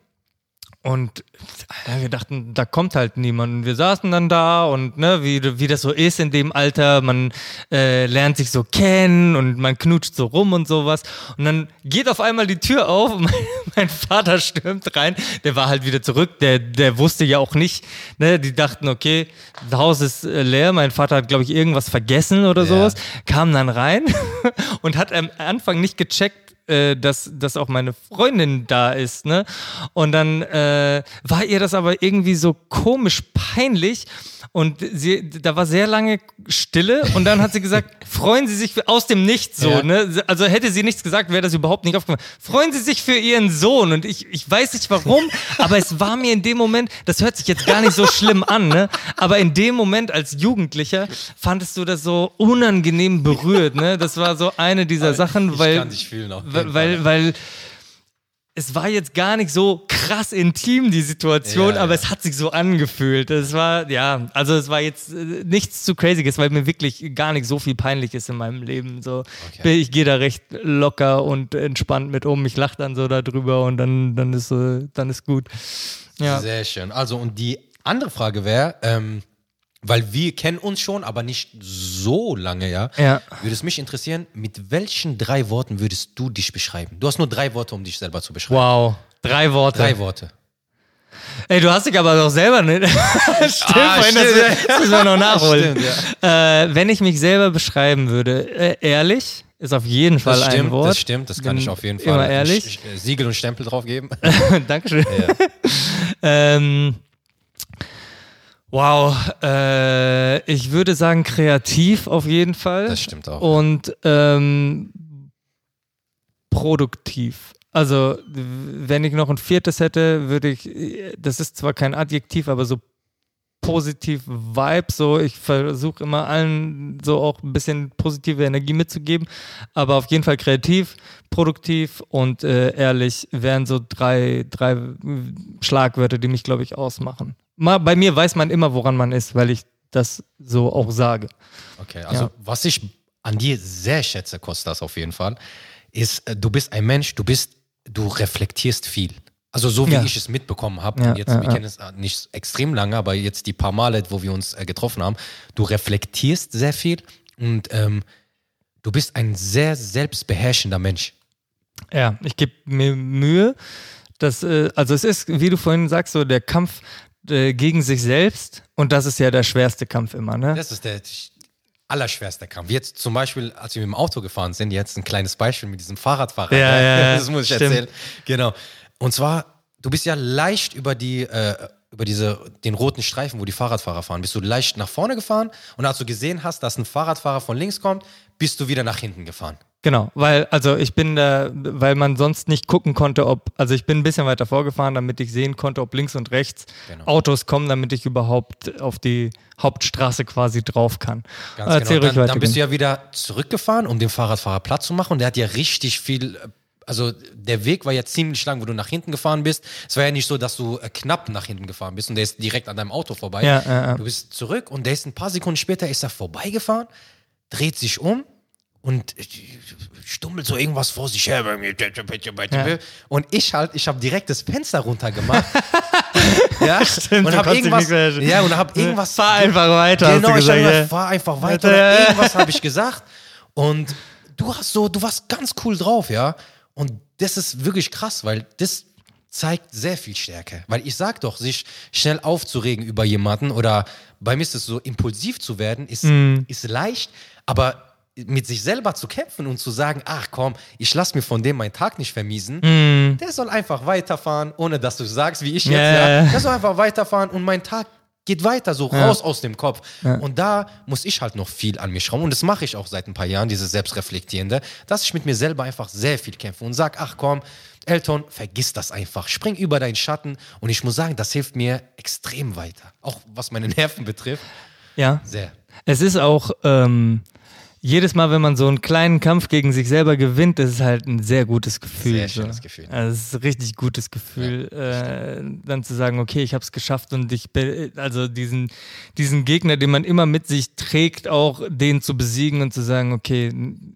Und ja, wir dachten, da kommt halt niemand. Und wir saßen dann da und ne, wie, wie das so ist in dem Alter, man äh, lernt sich so kennen und man knutscht so rum und sowas. Und dann geht auf einmal die Tür auf und mein, mein Vater stürmt rein. Der war halt wieder zurück, der, der wusste ja auch nicht, ne, die dachten, okay, das Haus ist äh, leer. Mein Vater hat, glaube ich, irgendwas vergessen oder Ja. sowas. Kam dann rein und hat am Anfang nicht gecheckt, Dass, dass auch meine Freundin da ist, ne? Und dann äh, war ihr das aber irgendwie so komisch peinlich und sie, da war sehr lange Stille und dann hat sie gesagt, freuen Sie sich für, aus dem Nichts so, Ja. ne? Also hätte sie nichts gesagt, wäre das überhaupt nicht aufgefallen. Freuen Sie sich für Ihren Sohn, und ich, ich weiß nicht warum, aber es war mir in dem Moment, das hört sich jetzt gar nicht so schlimm an, ne? Aber in dem Moment als Jugendlicher fandest du das so unangenehm berührt, ne? Das war so eine dieser Sachen, ich weil kann dich fühlen auf jeden weil, weil, weil es war jetzt gar nicht so krass intim, die Situation, Ja, aber ja. es hat sich so angefühlt. Es war, ja, also es war jetzt äh, nichts zu Crazyes, weil mir wirklich gar nicht so viel peinlich ist in meinem Leben. So, Okay. ich gehe da recht locker und entspannt mit um. Ich lache dann so darüber und dann, dann ist so, dann ist gut. Ja. Sehr schön. Also, und die andere Frage wäre, ähm, weil wir kennen uns schon, aber nicht so lange, ja, Ja. würde es mich interessieren, mit welchen drei Worten würdest du dich beschreiben? Du hast nur drei Worte, um dich selber zu beschreiben. Wow. Drei Worte. Drei Worte. Ey, du hast dich aber doch selber nicht. Stimmt, Ah, vorhin, stimmt. Das, das müssen wir noch nachholen. Stimmt, äh, wenn ich mich selber beschreiben würde, äh, ehrlich ist auf jeden Fall Das ein stimmt, Wort. das stimmt, das kann Bin ich auf jeden immer Fall ehrlich. Sch- Sch- Siegel und Stempel drauf geben. Dankeschön. Ja. ähm, wow, äh, ich würde sagen kreativ auf jeden Fall. Das stimmt auch. Und ähm, produktiv. Also, wenn ich noch ein viertes hätte, würde ich, das ist zwar kein Adjektiv, aber so positiv Vibe, so ich versuche immer allen so auch ein bisschen positive Energie mitzugeben, aber auf jeden Fall kreativ, produktiv und äh, ehrlich wären so drei, drei Schlagwörter, die mich, glaube ich, ausmachen. Mal, bei mir weiß man immer, woran man ist, weil ich das so auch sage. Okay, also Ja. was ich an dir sehr schätze, Kostas, auf jeden Fall, ist, äh, du bist ein Mensch, du bist, du reflektierst viel. Also so wie Ja. ich es mitbekommen habe, Ja, und jetzt, ja, wir ja. kennen es äh, nicht extrem lange, aber jetzt die paar Male, wo wir uns äh, getroffen haben, du reflektierst sehr viel und ähm, du bist ein sehr selbstbeherrschender Mensch. Ja, ich gebe mir Mühe, dass, äh, also es ist, wie du vorhin sagst, so der Kampf äh, gegen sich selbst und das ist ja der schwerste Kampf immer, ne? Das ist der allerschwerste Kampf. Jetzt zum Beispiel, als wir mit dem Auto gefahren sind, jetzt ein kleines Beispiel mit diesem Fahrradfahrer. Ja, ja, ja, das muss ich stimmt. erzählen. Genau. Und zwar, du bist ja leicht über die, äh, über diese, den roten Streifen, wo die Fahrradfahrer fahren, bist du leicht nach vorne gefahren und als du gesehen hast, dass ein Fahrradfahrer von links kommt, bist du wieder nach hinten gefahren. Genau, weil, also ich bin da, weil man sonst nicht gucken konnte, ob, also ich bin ein bisschen weiter vorgefahren, damit ich sehen konnte, ob links und rechts Genau. Autos kommen, damit ich überhaupt auf die Hauptstraße quasi drauf kann. Ganz Erzähl genau. ruhig Dann, weiter, dann bist du Kim. ja wieder zurückgefahren, um dem Fahrradfahrer Platz zu machen und der hat ja richtig viel, also der Weg war ja ziemlich lang, wo du nach hinten gefahren bist. Es war ja nicht so, dass du äh, knapp nach hinten gefahren bist und der ist direkt an deinem Auto vorbei. Ja, ja, ja. Du bist zurück und der ist ein paar Sekunden später ist er vorbeigefahren, dreht sich um und stummelt so irgendwas vor sich her. Ja. Und ich halt, ich habe direkt das Fenster runtergemacht. ja, Stimmt, und du habe konntest irgendwas, nicht mehr- ja, und habe irgendwas. Fahr einfach weiter, Genau, hast du ich habe gesagt, gesagt, ja. fahr einfach weiter. Oder irgendwas habe ich gesagt. Und du hast so, du warst ganz cool drauf, ja. Und das ist wirklich krass, weil das zeigt sehr viel Stärke. Weil ich sag doch, sich schnell aufzuregen über jemanden oder bei mir ist es so, impulsiv zu werden, ist, Mhm. ist leicht, aber mit sich selber zu kämpfen und zu sagen, ach komm, ich lass mir von dem meinen Tag nicht vermiesen, Mhm. der soll einfach weiterfahren, ohne dass du sagst, wie ich jetzt, Ja, ja, ja, ja. der soll einfach weiterfahren und mein Tag geht weiter, so Ja. raus aus dem Kopf. Und da muss ich halt noch viel an mir schrauben und das mache ich auch seit ein paar Jahren, dieses Selbstreflektierende, dass ich mit mir selber einfach sehr viel kämpfe und sag, ach komm, Elton, vergiss das einfach, spring über deinen Schatten und ich muss sagen, das hilft mir extrem weiter, auch was meine Nerven betrifft, Ja. sehr. Es ist auch, ähm, jedes Mal, wenn man so einen kleinen Kampf gegen sich selber gewinnt, das ist halt ein sehr gutes Gefühl. Sehr so. schönes Gefühl. Also es ist ein richtig gutes Gefühl, äh, dann zu sagen, okay, ich habe es geschafft und ich be- also diesen, diesen Gegner, den man immer mit sich trägt, auch den zu besiegen und zu sagen, okay,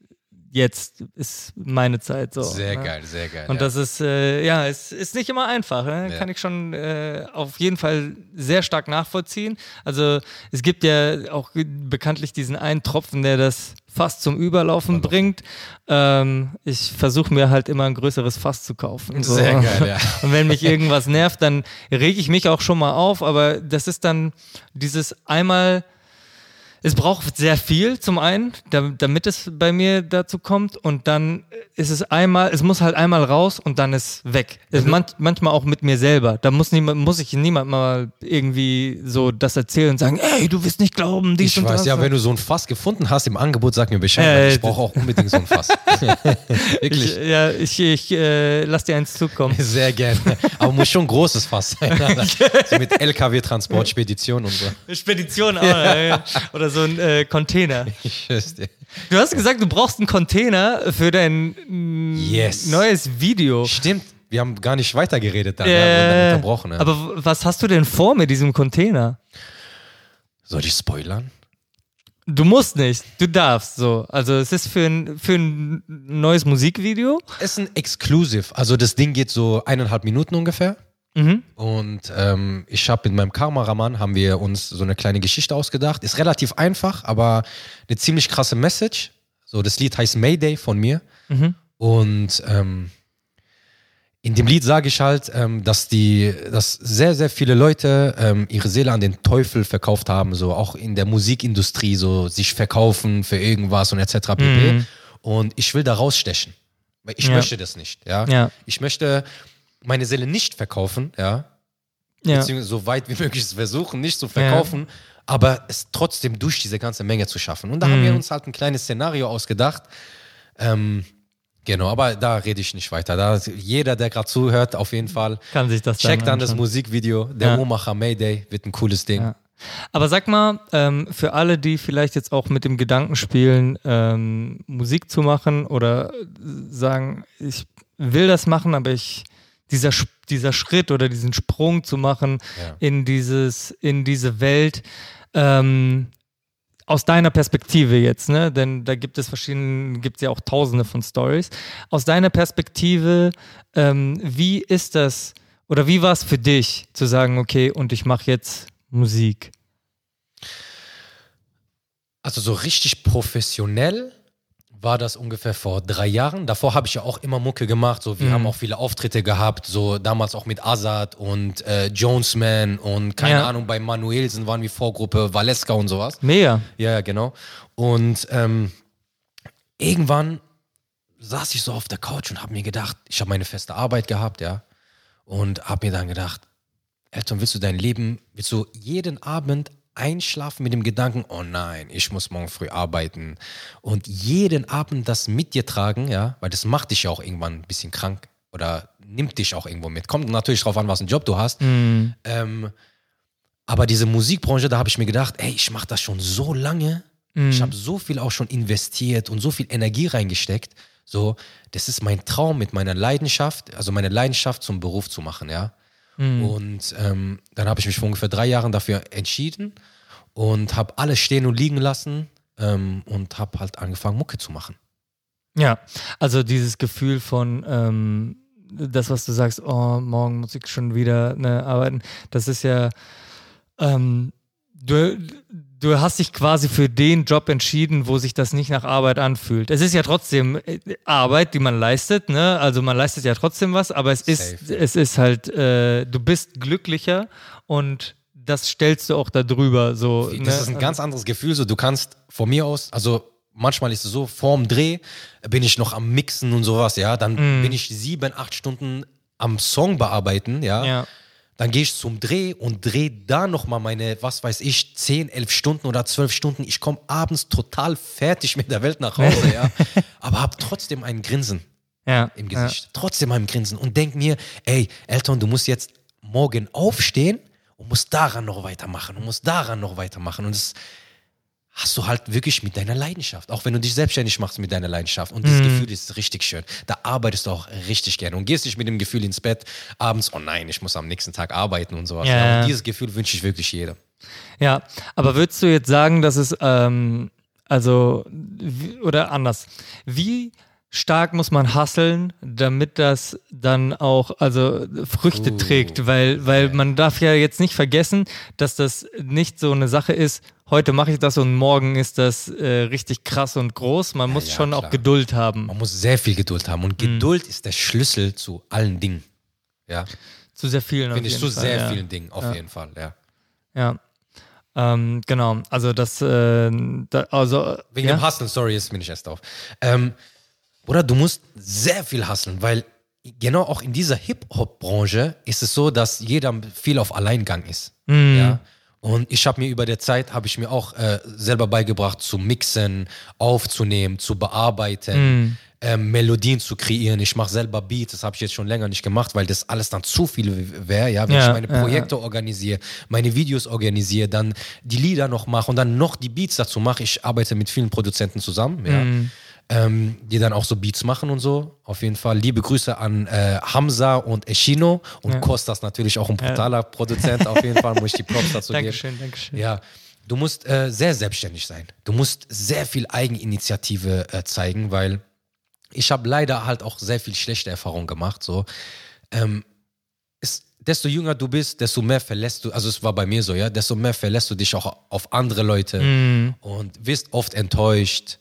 jetzt ist meine Zeit so. Sehr ne? geil, sehr geil. Und ja. das ist, äh, ja, es ist nicht immer einfach. Ne? Ja. Kann ich schon äh, auf jeden Fall sehr stark nachvollziehen. Also es gibt ja auch bekanntlich diesen einen Tropfen, der das Fass zum Überlaufen bringt. Ähm, ich versuche mir halt immer ein größeres Fass zu kaufen. So. Sehr geil, ja. Und wenn mich irgendwas nervt, dann rege ich mich auch schon mal auf. Aber das ist dann dieses einmal... Es braucht sehr viel zum einen, da, damit es bei mir dazu kommt und dann ist es einmal, es muss halt einmal raus und dann ist weg. Es man, manchmal auch mit mir selber. Da muss, niemand, muss ich niemand mal irgendwie so das erzählen und sagen, ey, du wirst nicht glauben, dies Ich und weiß, das. ja, wenn du so ein Fass gefunden hast im Angebot, sag mir Bescheid, Äh, weil ich brauche auch unbedingt so ein Fass. Wirklich. ich, ja, ich, ich äh, lass dir eins zukommen. Sehr gerne. Aber muss schon ein großes Fass sein. So mit L K W-Transport, Spedition und so. Spedition auch, ja. Oder so ein äh, Container. Ich schwör's dir. Du hast gesagt, du brauchst einen Container für dein mm, Yes. neues Video. Stimmt, wir haben gar nicht weitergeredet dann. Äh, Ja, wir wurden dann unterbrochen. Ja. Aber w- was hast du denn vor mit diesem Container? Soll ich spoilern? Du musst nicht, du darfst so. Also es ist für ein, für ein neues Musikvideo. Es ist ein Exclusive. Also das Ding geht so eineinhalb Minuten ungefähr. Mhm. Und ähm, ich habe mit meinem Kameramann, haben wir uns so eine kleine Geschichte ausgedacht. Ist relativ einfach, aber eine ziemlich krasse Message. So, das Lied heißt Mayday von mir. Mhm. Und ähm, in dem Lied sage ich halt, ähm, dass die, dass sehr, sehr viele Leute ähm, ihre Seele an den Teufel verkauft haben, so auch in der Musikindustrie, so sich verkaufen für irgendwas und et cetera pp. Mhm. Und ich will da rausstechen. Weil ich Ja. möchte das nicht, ja. Ja. Ich möchte meine Seele nicht verkaufen, ja. Ja. Beziehungsweise so weit wie möglich es versuchen, nicht zu verkaufen, aber es trotzdem durch diese ganze Menge zu schaffen. Und da haben Mhm. wir uns halt ein kleines Szenario ausgedacht. Ähm, genau, aber da rede ich nicht weiter. Da, jeder, der gerade zuhört, auf jeden Fall, Kann sich das checkt dann das anschauen. Musikvideo. Der Ja. Uhrmacher Mayday wird ein cooles Ding. Ja. Aber sag mal, ähm, für alle, die vielleicht jetzt auch mit dem Gedanken spielen, ähm, Musik zu machen oder äh, sagen, ich will das machen, aber ich dieser, Sch- dieser Schritt oder diesen Sprung zu machen Ja. in dieses, in diese Welt, ähm, aus deiner Perspektive jetzt, ne? Denn da gibt es verschiedene, gibt es ja auch tausende von Stories. Aus deiner Perspektive, ähm, wie ist das oder wie war es für dich zu sagen, okay, und ich mache jetzt Musik? Also so richtig professionell war das ungefähr vor drei Jahren. Davor habe ich ja auch immer Mucke gemacht. So, wir Mhm. haben auch viele Auftritte gehabt, so damals auch mit Azad und äh, Jonesman und keine Ja. Ahnung, bei Manuelsen waren wir Vorgruppe, Valeska und sowas. Mega. Ja, ja, genau. Und ähm, irgendwann saß ich so auf der Couch und habe mir gedacht, ich habe meine feste Arbeit gehabt, ja, und habe mir dann gedacht, Elton, willst du dein Leben, willst du jeden Abend einschlafen mit dem Gedanken, oh nein, ich muss morgen früh arbeiten und jeden Abend das mit dir tragen, ja, weil das macht dich ja auch irgendwann ein bisschen krank oder nimmt dich auch irgendwo mit. Kommt natürlich drauf an, was ein Job du hast. Mhm. Ähm, aber diese Musikbranche, da habe ich mir gedacht, ey, ich mache das schon so lange, Mhm. ich habe so viel auch schon investiert und so viel Energie reingesteckt, so, das ist mein Traum mit meiner Leidenschaft, also meine Leidenschaft zum Beruf zu machen, ja. Mhm. Und ähm, dann habe ich mich vor ungefähr drei Jahren dafür entschieden und habe alles stehen und liegen lassen ähm, und habe halt angefangen, Mucke zu machen. Ja, also dieses Gefühl von ähm, das, was du sagst, oh, morgen muss ich schon wieder ne, arbeiten, das ist ja ähm, du, du hast dich quasi für den Job entschieden, wo sich das nicht nach Arbeit anfühlt. Es ist ja trotzdem äh, Arbeit, die man leistet, ne? Also man leistet ja trotzdem was, aber es ist, Safe. es ist halt, äh, du bist glücklicher und das stellst du auch da drüber. So, Das ne? ist ein ganz anderes Gefühl. So, du kannst von mir aus, also manchmal ist es so, vorm Dreh bin ich noch am Mixen und sowas, ja. Dann bin ich sieben, acht Stunden am Song bearbeiten, ja. Ja. Dann gehe ich zum Dreh und drehe da nochmal meine, was weiß ich, zehn, elf Stunden oder zwölf Stunden. Ich komme abends total fertig mit der Welt nach Hause, ja. Aber habe trotzdem ein Grinsen Ja. im Gesicht. Trotzdem ein Grinsen. Und denk mir, ey, Elton, du musst jetzt morgen aufstehen und musst daran noch weitermachen und musst daran noch weitermachen. Und das hast du halt wirklich mit deiner Leidenschaft. Auch wenn du dich selbstständig machst mit deiner Leidenschaft. Und dieses Gefühl ist richtig schön. Da arbeitest du auch richtig gerne und gehst nicht mit dem Gefühl ins Bett abends, oh nein, ich muss am nächsten Tag arbeiten und sowas. Ja. Ja, und dieses Gefühl wünsche ich wirklich jedem. Ja, aber würdest du jetzt sagen, dass es, ähm, also, wie, oder anders, wie stark muss man hustlen, damit das dann auch, also Früchte Uh, trägt, weil, weil okay. man darf ja jetzt nicht vergessen, dass das nicht so eine Sache ist, heute mache ich das und morgen ist das äh, richtig krass und groß. Man muss ja, schon auch klar. Geduld haben. Man muss sehr viel Geduld haben. Und Geduld ist der Schlüssel zu allen Dingen. Ja, Zu sehr vielen auf finde ich, jeden zu Fall, sehr ja. vielen Dingen, auf Ja. jeden Fall, ja. Ja. Ähm, genau, also das, äh, da, also Wegen ja? dem Hustlen, sorry, jetzt bin ich erst auf. Ähm, oder du musst sehr viel hustlen, weil genau auch in dieser Hip-Hop-Branche ist es so, dass jeder viel auf Alleingang ist. Mhm. Ja? Und ich habe mir über der Zeit, habe ich mir auch äh, selber beigebracht, zu mixen, aufzunehmen, zu bearbeiten, Mhm. ähm, Melodien zu kreieren. Ich mache selber Beats, das habe ich jetzt schon länger nicht gemacht, weil das alles dann zu viel wäre. Ja? Wenn Ja, ich meine ja, Projekte organisiere, meine Videos organisiere, dann die Lieder noch mache und dann noch die Beats dazu mache. Ich arbeite mit vielen Produzenten zusammen, ja. Mhm. Ähm, die dann auch so Beats machen und so. Auf jeden Fall liebe Grüße an äh, Hamza und Eschino und Ja. Kostas natürlich auch ein brutaler Produzent. Auf jeden Fall muss ich die Props dazu geben. Dankeschön, Dankeschön. Ja, du musst äh, sehr selbstständig sein. Du musst sehr viel Eigeninitiative äh, zeigen, weil ich habe leider halt auch sehr viel schlechte Erfahrungen gemacht. So, ähm, es, desto jünger du bist, desto mehr verlässt du, also es war bei mir so, ja, desto mehr verlässt du dich auch auf andere Leute Mhm. und wirst oft enttäuscht.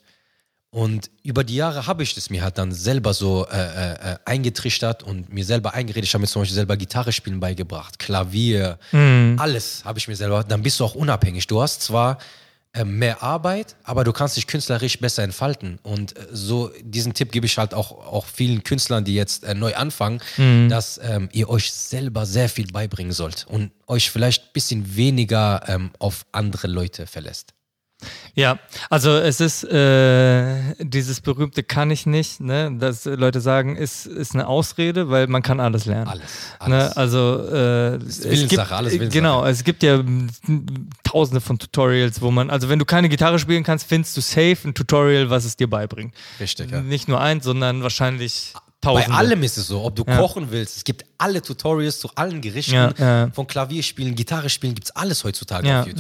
Und über die Jahre habe ich das mir halt dann selber so äh, äh, eingetrichtert und mir selber eingeredet. Ich habe mir zum Beispiel selber Gitarre spielen beigebracht, Klavier, Mhm. alles habe ich mir selber. Dann bist du auch unabhängig. Du hast zwar äh, mehr Arbeit, aber du kannst dich künstlerisch besser entfalten. Und äh, so diesen Tipp gebe ich halt auch, auch vielen Künstlern, die jetzt äh, neu anfangen, Mhm. dass ähm, ihr euch selber sehr viel beibringen sollt und euch vielleicht ein bisschen weniger ähm, auf andere Leute verlässt. Ja, also es ist äh, dieses berühmte kann ich nicht, ne, dass Leute sagen, ist, ist eine Ausrede, weil man kann alles lernen. Alles, alles. Ne, also äh, es Willenssache, gibt, alles Willenssache. Genau, es gibt ja m, tausende von Tutorials, wo man, also wenn du keine Gitarre spielen kannst, findest du safe ein Tutorial, was es dir beibringt. Richtig, ja. Nicht nur eins, sondern wahrscheinlich Bei tausende. allem ist es so, ob du Ja. kochen willst, es gibt alle Tutorials zu allen Gerichten, Ja, ja. von Klavierspielen, Gitarre spielen, gibt es alles heutzutage Ja, auf YouTube. ja. Ja.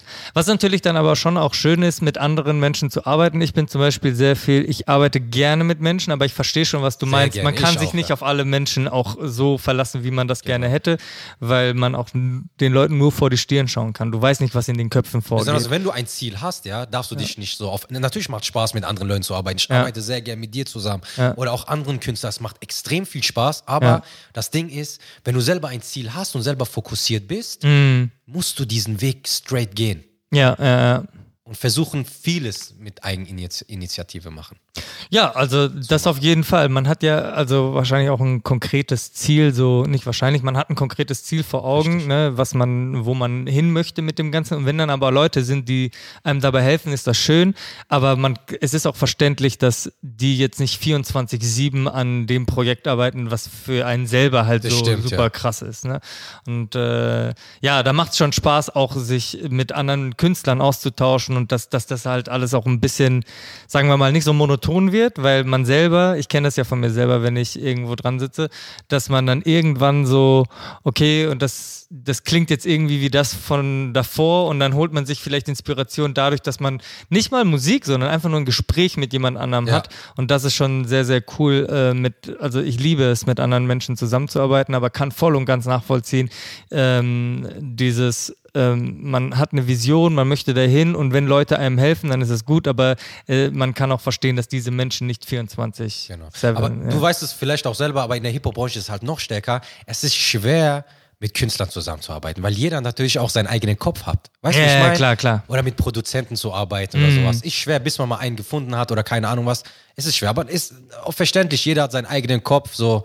Was natürlich dann aber schon auch schön ist, mit anderen Menschen zu arbeiten. Ich bin zum Beispiel sehr viel, ich arbeite gerne mit Menschen, aber ich verstehe schon, was du Sehr meinst. gerne. Man kann Ich sich auch, nicht ja. auf alle Menschen auch so verlassen, wie man das gerne hätte, weil man auch n- den Leuten nur vor die Stirn schauen kann. Du weißt nicht, was in den Köpfen vorgeht. Besonders wenn du ein Ziel hast, ja, darfst du dich nicht so auf. Natürlich macht es Spaß, mit anderen Leuten zu arbeiten. Ich Ja. arbeite sehr gerne mit dir zusammen. Ja. Oder auch anderen Künstlern. Es macht extrem viel Spaß. Aber Ja. das Ding ist, wenn du selber ein Ziel hast und selber fokussiert bist, Mhm. musst du diesen Weg straight gehen. Ja, äh, Und versuchen, vieles mit Eigeninitiative machen. Ja, also das auf jeden Fall. Man hat ja also wahrscheinlich auch ein konkretes Ziel, so nicht wahrscheinlich, man hat ein konkretes Ziel vor Augen, ne, was man, wo man hin möchte mit dem Ganzen. Und wenn dann aber Leute sind, die einem dabei helfen, ist das schön. Aber man, es ist auch verständlich, dass die jetzt nicht vierundzwanzig sieben an dem Projekt arbeiten, was für einen selber halt Das so stimmt, super ja. krass ist. Ne? Und äh, ja, da macht es schon Spaß, auch sich mit anderen Künstlern auszutauschen und dass, dass das halt alles auch ein bisschen, sagen wir mal, nicht so monoton wird, weil man selber, ich kenne das ja von mir selber, wenn ich irgendwo dran sitze, dass man dann irgendwann so, okay, und das, das klingt jetzt irgendwie wie das von davor und dann holt man sich vielleicht Inspiration dadurch, dass man nicht mal Musik, sondern einfach nur ein Gespräch mit jemand anderem Ja. hat und das ist schon sehr, sehr cool äh, mit, also ich liebe es, mit anderen Menschen zusammenzuarbeiten, aber kann voll und ganz nachvollziehen, ähm, dieses Ähm, man hat eine Vision, man möchte dahin und wenn Leute einem helfen, dann ist es gut, aber äh, man kann auch verstehen, dass diese Menschen nicht vierundzwanzig Genau. sieben, Aber ja. du weißt es vielleicht auch selber, aber in der Hip-Hop-Branche ist es halt noch stärker. Es ist schwer, mit Künstlern zusammenzuarbeiten, weil jeder natürlich auch seinen eigenen Kopf hat. Weißt du, Ja, was ich ja, meine? klar, klar. Oder mit Produzenten zu arbeiten oder sowas. Ist schwer, bis man mal einen gefunden hat oder keine Ahnung was. Es ist schwer, aber es ist auch verständlich. Jeder hat seinen eigenen Kopf, so.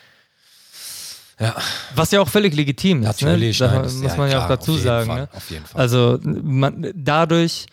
Ja. Was ja auch völlig legitim ist, Natürlich, ne? Da nein, das- muss ja, man ja auch klar, dazu auf jeden sagen. Fall, Ne? auf jeden Fall. Also man, dadurch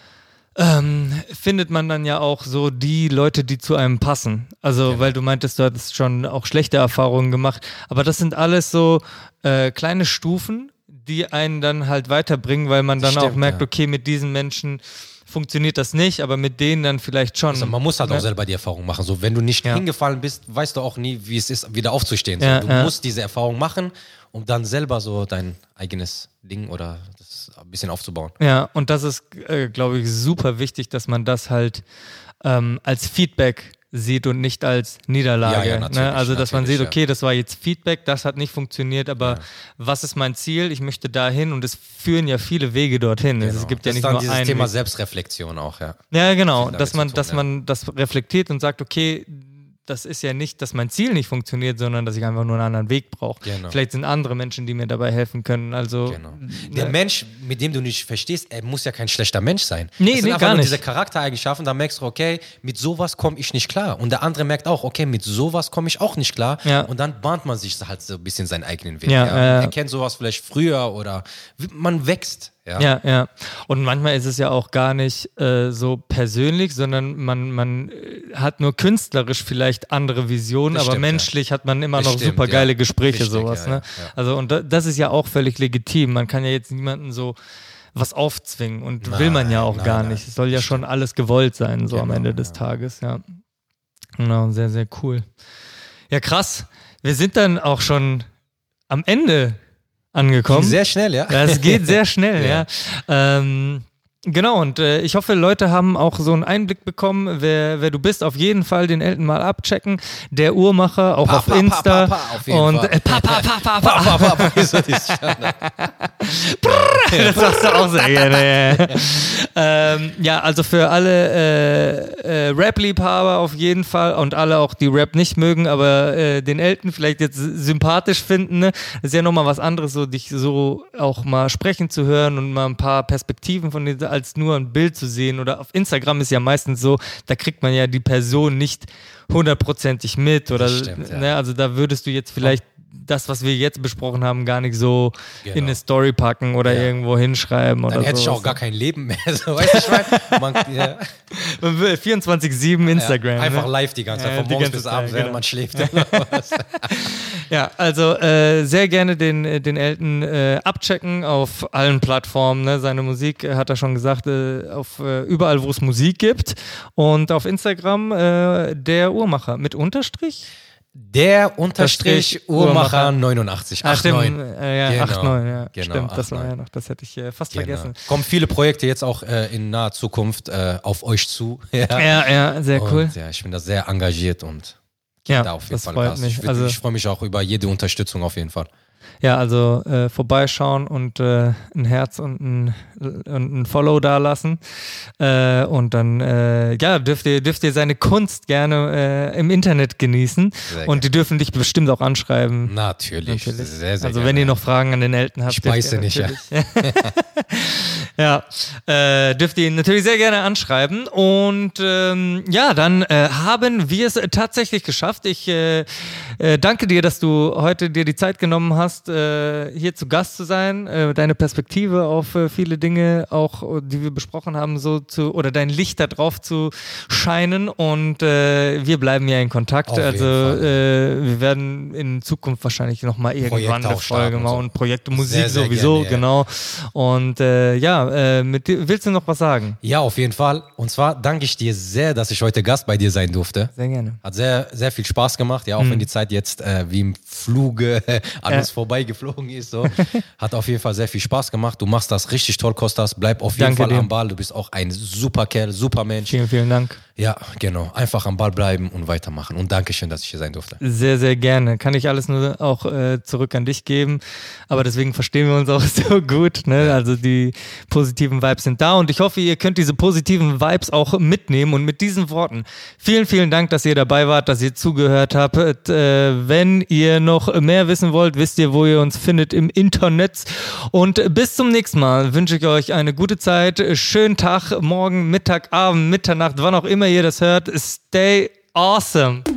ähm, findet man dann ja auch so die Leute, die zu einem passen. Also Genau. weil du meintest, du hattest schon auch schlechte Erfahrungen gemacht, aber das sind alles so äh, kleine Stufen, die einen dann halt weiterbringen, weil man dann Das auch stimmt, merkt, ja. okay, mit diesen Menschen funktioniert das nicht, aber mit denen dann vielleicht schon. Also man muss halt ne? auch selber die Erfahrung machen. So, wenn du nicht Ja. hingefallen bist, weißt du auch nie, wie es ist, wieder aufzustehen. So, Ja, du ja. musst diese Erfahrung machen, um dann selber so dein eigenes Ding oder das ein bisschen aufzubauen. Ja, und das ist, äh, glaube ich, super wichtig, dass man das halt ähm, als Feedback sieht und nicht als Niederlage. Ja, ja, natürlich, ne? Also, dass man natürlich, sieht, ja. okay, das war jetzt Feedback, das hat nicht funktioniert, aber was ist mein Ziel? Ich möchte dahin und es führen ja viele Wege dorthin. Genau. Es gibt das ja nicht ist dann nur dieses einen Thema Weg. Selbstreflexion auch, ja. Ja, genau, damit dass zu man, tun, dass ja. man das reflektiert und sagt, okay, das ist ja nicht, dass mein Ziel nicht funktioniert, sondern dass ich einfach nur einen anderen Weg brauche. Genau. Vielleicht sind andere Menschen, die mir dabei helfen können. Also, Genau. Der ne? Mensch, mit dem du nicht verstehst, er muss ja kein schlechter Mensch sein. Nee, das sind nee, einfach gar nur nicht. diese Charaktereigenschaften, da merkst du, okay, mit sowas komme ich nicht klar. Und der andere merkt auch, okay, mit sowas komme ich auch nicht klar. Ja. Und dann bahnt man sich halt so ein bisschen seinen eigenen Weg. Ja, Ja, äh, Man erkennt sowas vielleicht früher oder man wächst. Ja. Ja, ja. Und manchmal ist es ja auch gar nicht äh, so persönlich, sondern man, man äh, hat nur künstlerisch vielleicht andere Visionen, Das aber stimmt, menschlich hat man immer Das noch stimmt, super geile ja. Gespräche, Richtig, sowas. ja, Ne? ja, ja. Also, und da, das ist ja auch völlig legitim. Man kann ja jetzt niemanden so was aufzwingen und Nein, will man ja auch nein, gar nein. nicht. Es soll ja schon alles gewollt sein, so am Genau, Ende des ja. Tages, ja. Genau, sehr, sehr cool. Ja, krass. Wir sind dann auch schon am Ende angekommen. Sehr schnell, ja. Das geht sehr schnell, ja. Ja. Ähm, genau, und äh, ich hoffe, Leute haben auch so einen Einblick bekommen, wer, wer du bist. Auf jeden Fall den Elton mal abchecken. Der Uhrmacher, auch Pa, auf pa, pa, Insta. pa, pa, auf jeden und Fall. Äh, pa, pa, pa, pa, pa. Pa, pa, pa, ist so dieses Standard. Das sagst du auch sehr gerne. Ja, ähm, ja also für alle äh, äh, Rap-Liebhaber auf jeden Fall und alle auch, die Rap nicht mögen, aber äh, den Elton vielleicht jetzt sympathisch finden. Ne? Das ist ja nochmal was anderes, so dich so auch mal sprechen zu hören und mal ein paar Perspektiven von dir, als nur ein Bild zu sehen. Oder auf Instagram ist ja meistens so, da kriegt man ja die Person nicht hundertprozentig mit. Oder, Das stimmt, ja. ne? Also da würdest du jetzt vielleicht das, was wir jetzt besprochen haben, gar nicht so Genau. in eine Story packen oder Ja. irgendwo hinschreiben. Oder Dann hätte ich sowas. auch gar kein Leben mehr. So, weißt du, ich meine, man, ja, vierundzwanzig sieben Instagram. ja, einfach ne? live die ganze Zeit, Ja, von die morgens ganze bis Zeit, abends, genau. während man schläft. Ja, also äh, sehr gerne den, äh, den Elton äh, abchecken auf allen Plattformen. Ne? Seine Musik, äh, hat er schon gesagt, äh, auf äh, überall, wo es Musik gibt. Und auf Instagram äh, der Uhrmacher mit Unterstrich. Der Unterstrich Uhrmacher neunundachtzig. Ach, stimmt. neun. Äh, ja, Genau. acht neun, ja. Genau, Stimmt, das acht war neun. ja noch, das hätte ich äh, fast Genau. vergessen. Kommen viele Projekte jetzt auch äh, in naher Zukunft äh, auf euch zu. Ja, Ja, ja, sehr und, cool. ja, ich bin da sehr engagiert und Ja, da auf jeden das Fall freut Gas. mich. Ich, würd- Also- ich freue mich auch über jede Unterstützung auf jeden Fall. Ja, also äh, vorbeischauen und äh, ein Herz und ein, und ein Follow da lassen. Äh, und dann ja, ja, dürft ihr, dürft ihr seine Kunst gerne äh, im Internet genießen. Sehr Und die dürfen dich bestimmt auch anschreiben. Natürlich. Natürlich. Sehr, sehr also gerne. wenn ihr noch Fragen an den Eltern habt. Ich dürft beiße ihr nicht, ja. natürlich- Ja, äh, dürft ihr ihn natürlich sehr gerne anschreiben. Und ähm, ja, dann äh, haben wir es tatsächlich geschafft. Ich äh, äh, danke dir, dass du heute dir die Zeit genommen hast, äh, hier zu Gast zu sein, äh, deine Perspektive auf äh, viele Dinge, auch die wir besprochen haben, so zu oder dein Licht da drauf zu scheinen. Und äh, wir bleiben ja in Kontakt. Auf jeden also Fall. äh, wir werden in Zukunft wahrscheinlich nochmal irgendwann Projekte eine auch starten Folge und machen so. und Projekte, Musik Sehr, sehr sowieso, gerne, ja. genau. Und äh, ja, äh, mit dir, willst du noch was sagen? Ja, auf jeden Fall. Und zwar danke ich dir sehr, dass ich heute Gast bei dir sein durfte. Sehr gerne. Hat sehr, sehr viel Spaß gemacht, ja, auch wenn die Zeit jetzt äh, wie im Fluge an Ja. uns vorbeigeflogen ist. So. Hat auf jeden Fall sehr viel Spaß gemacht. Du machst das richtig toll, Kostas. Bleib auf jeden Danke Fall dir. am Ball. Du bist auch ein super Kerl, super Mensch. Vielen, vielen Dank. Ja, genau. Einfach am Ball bleiben und weitermachen. Und Dankeschön, dass ich hier sein durfte. Sehr, sehr gerne. Kann ich alles nur auch äh, zurück an dich geben. Aber deswegen verstehen wir uns auch so gut. Ne? Also die positiven Vibes sind da und ich hoffe, ihr könnt diese positiven Vibes auch mitnehmen. Und mit diesen Worten vielen, vielen Dank, dass ihr dabei wart, dass ihr zugehört habt. Äh, wenn ihr noch mehr wissen wollt, wisst ihr, wo ihr uns findet im Internet. Und bis zum nächsten Mal wünsche ich euch eine gute Zeit, schönen Tag, morgen, Mittag, Abend, Mitternacht, wann auch immer ihr das hört. Stay awesome.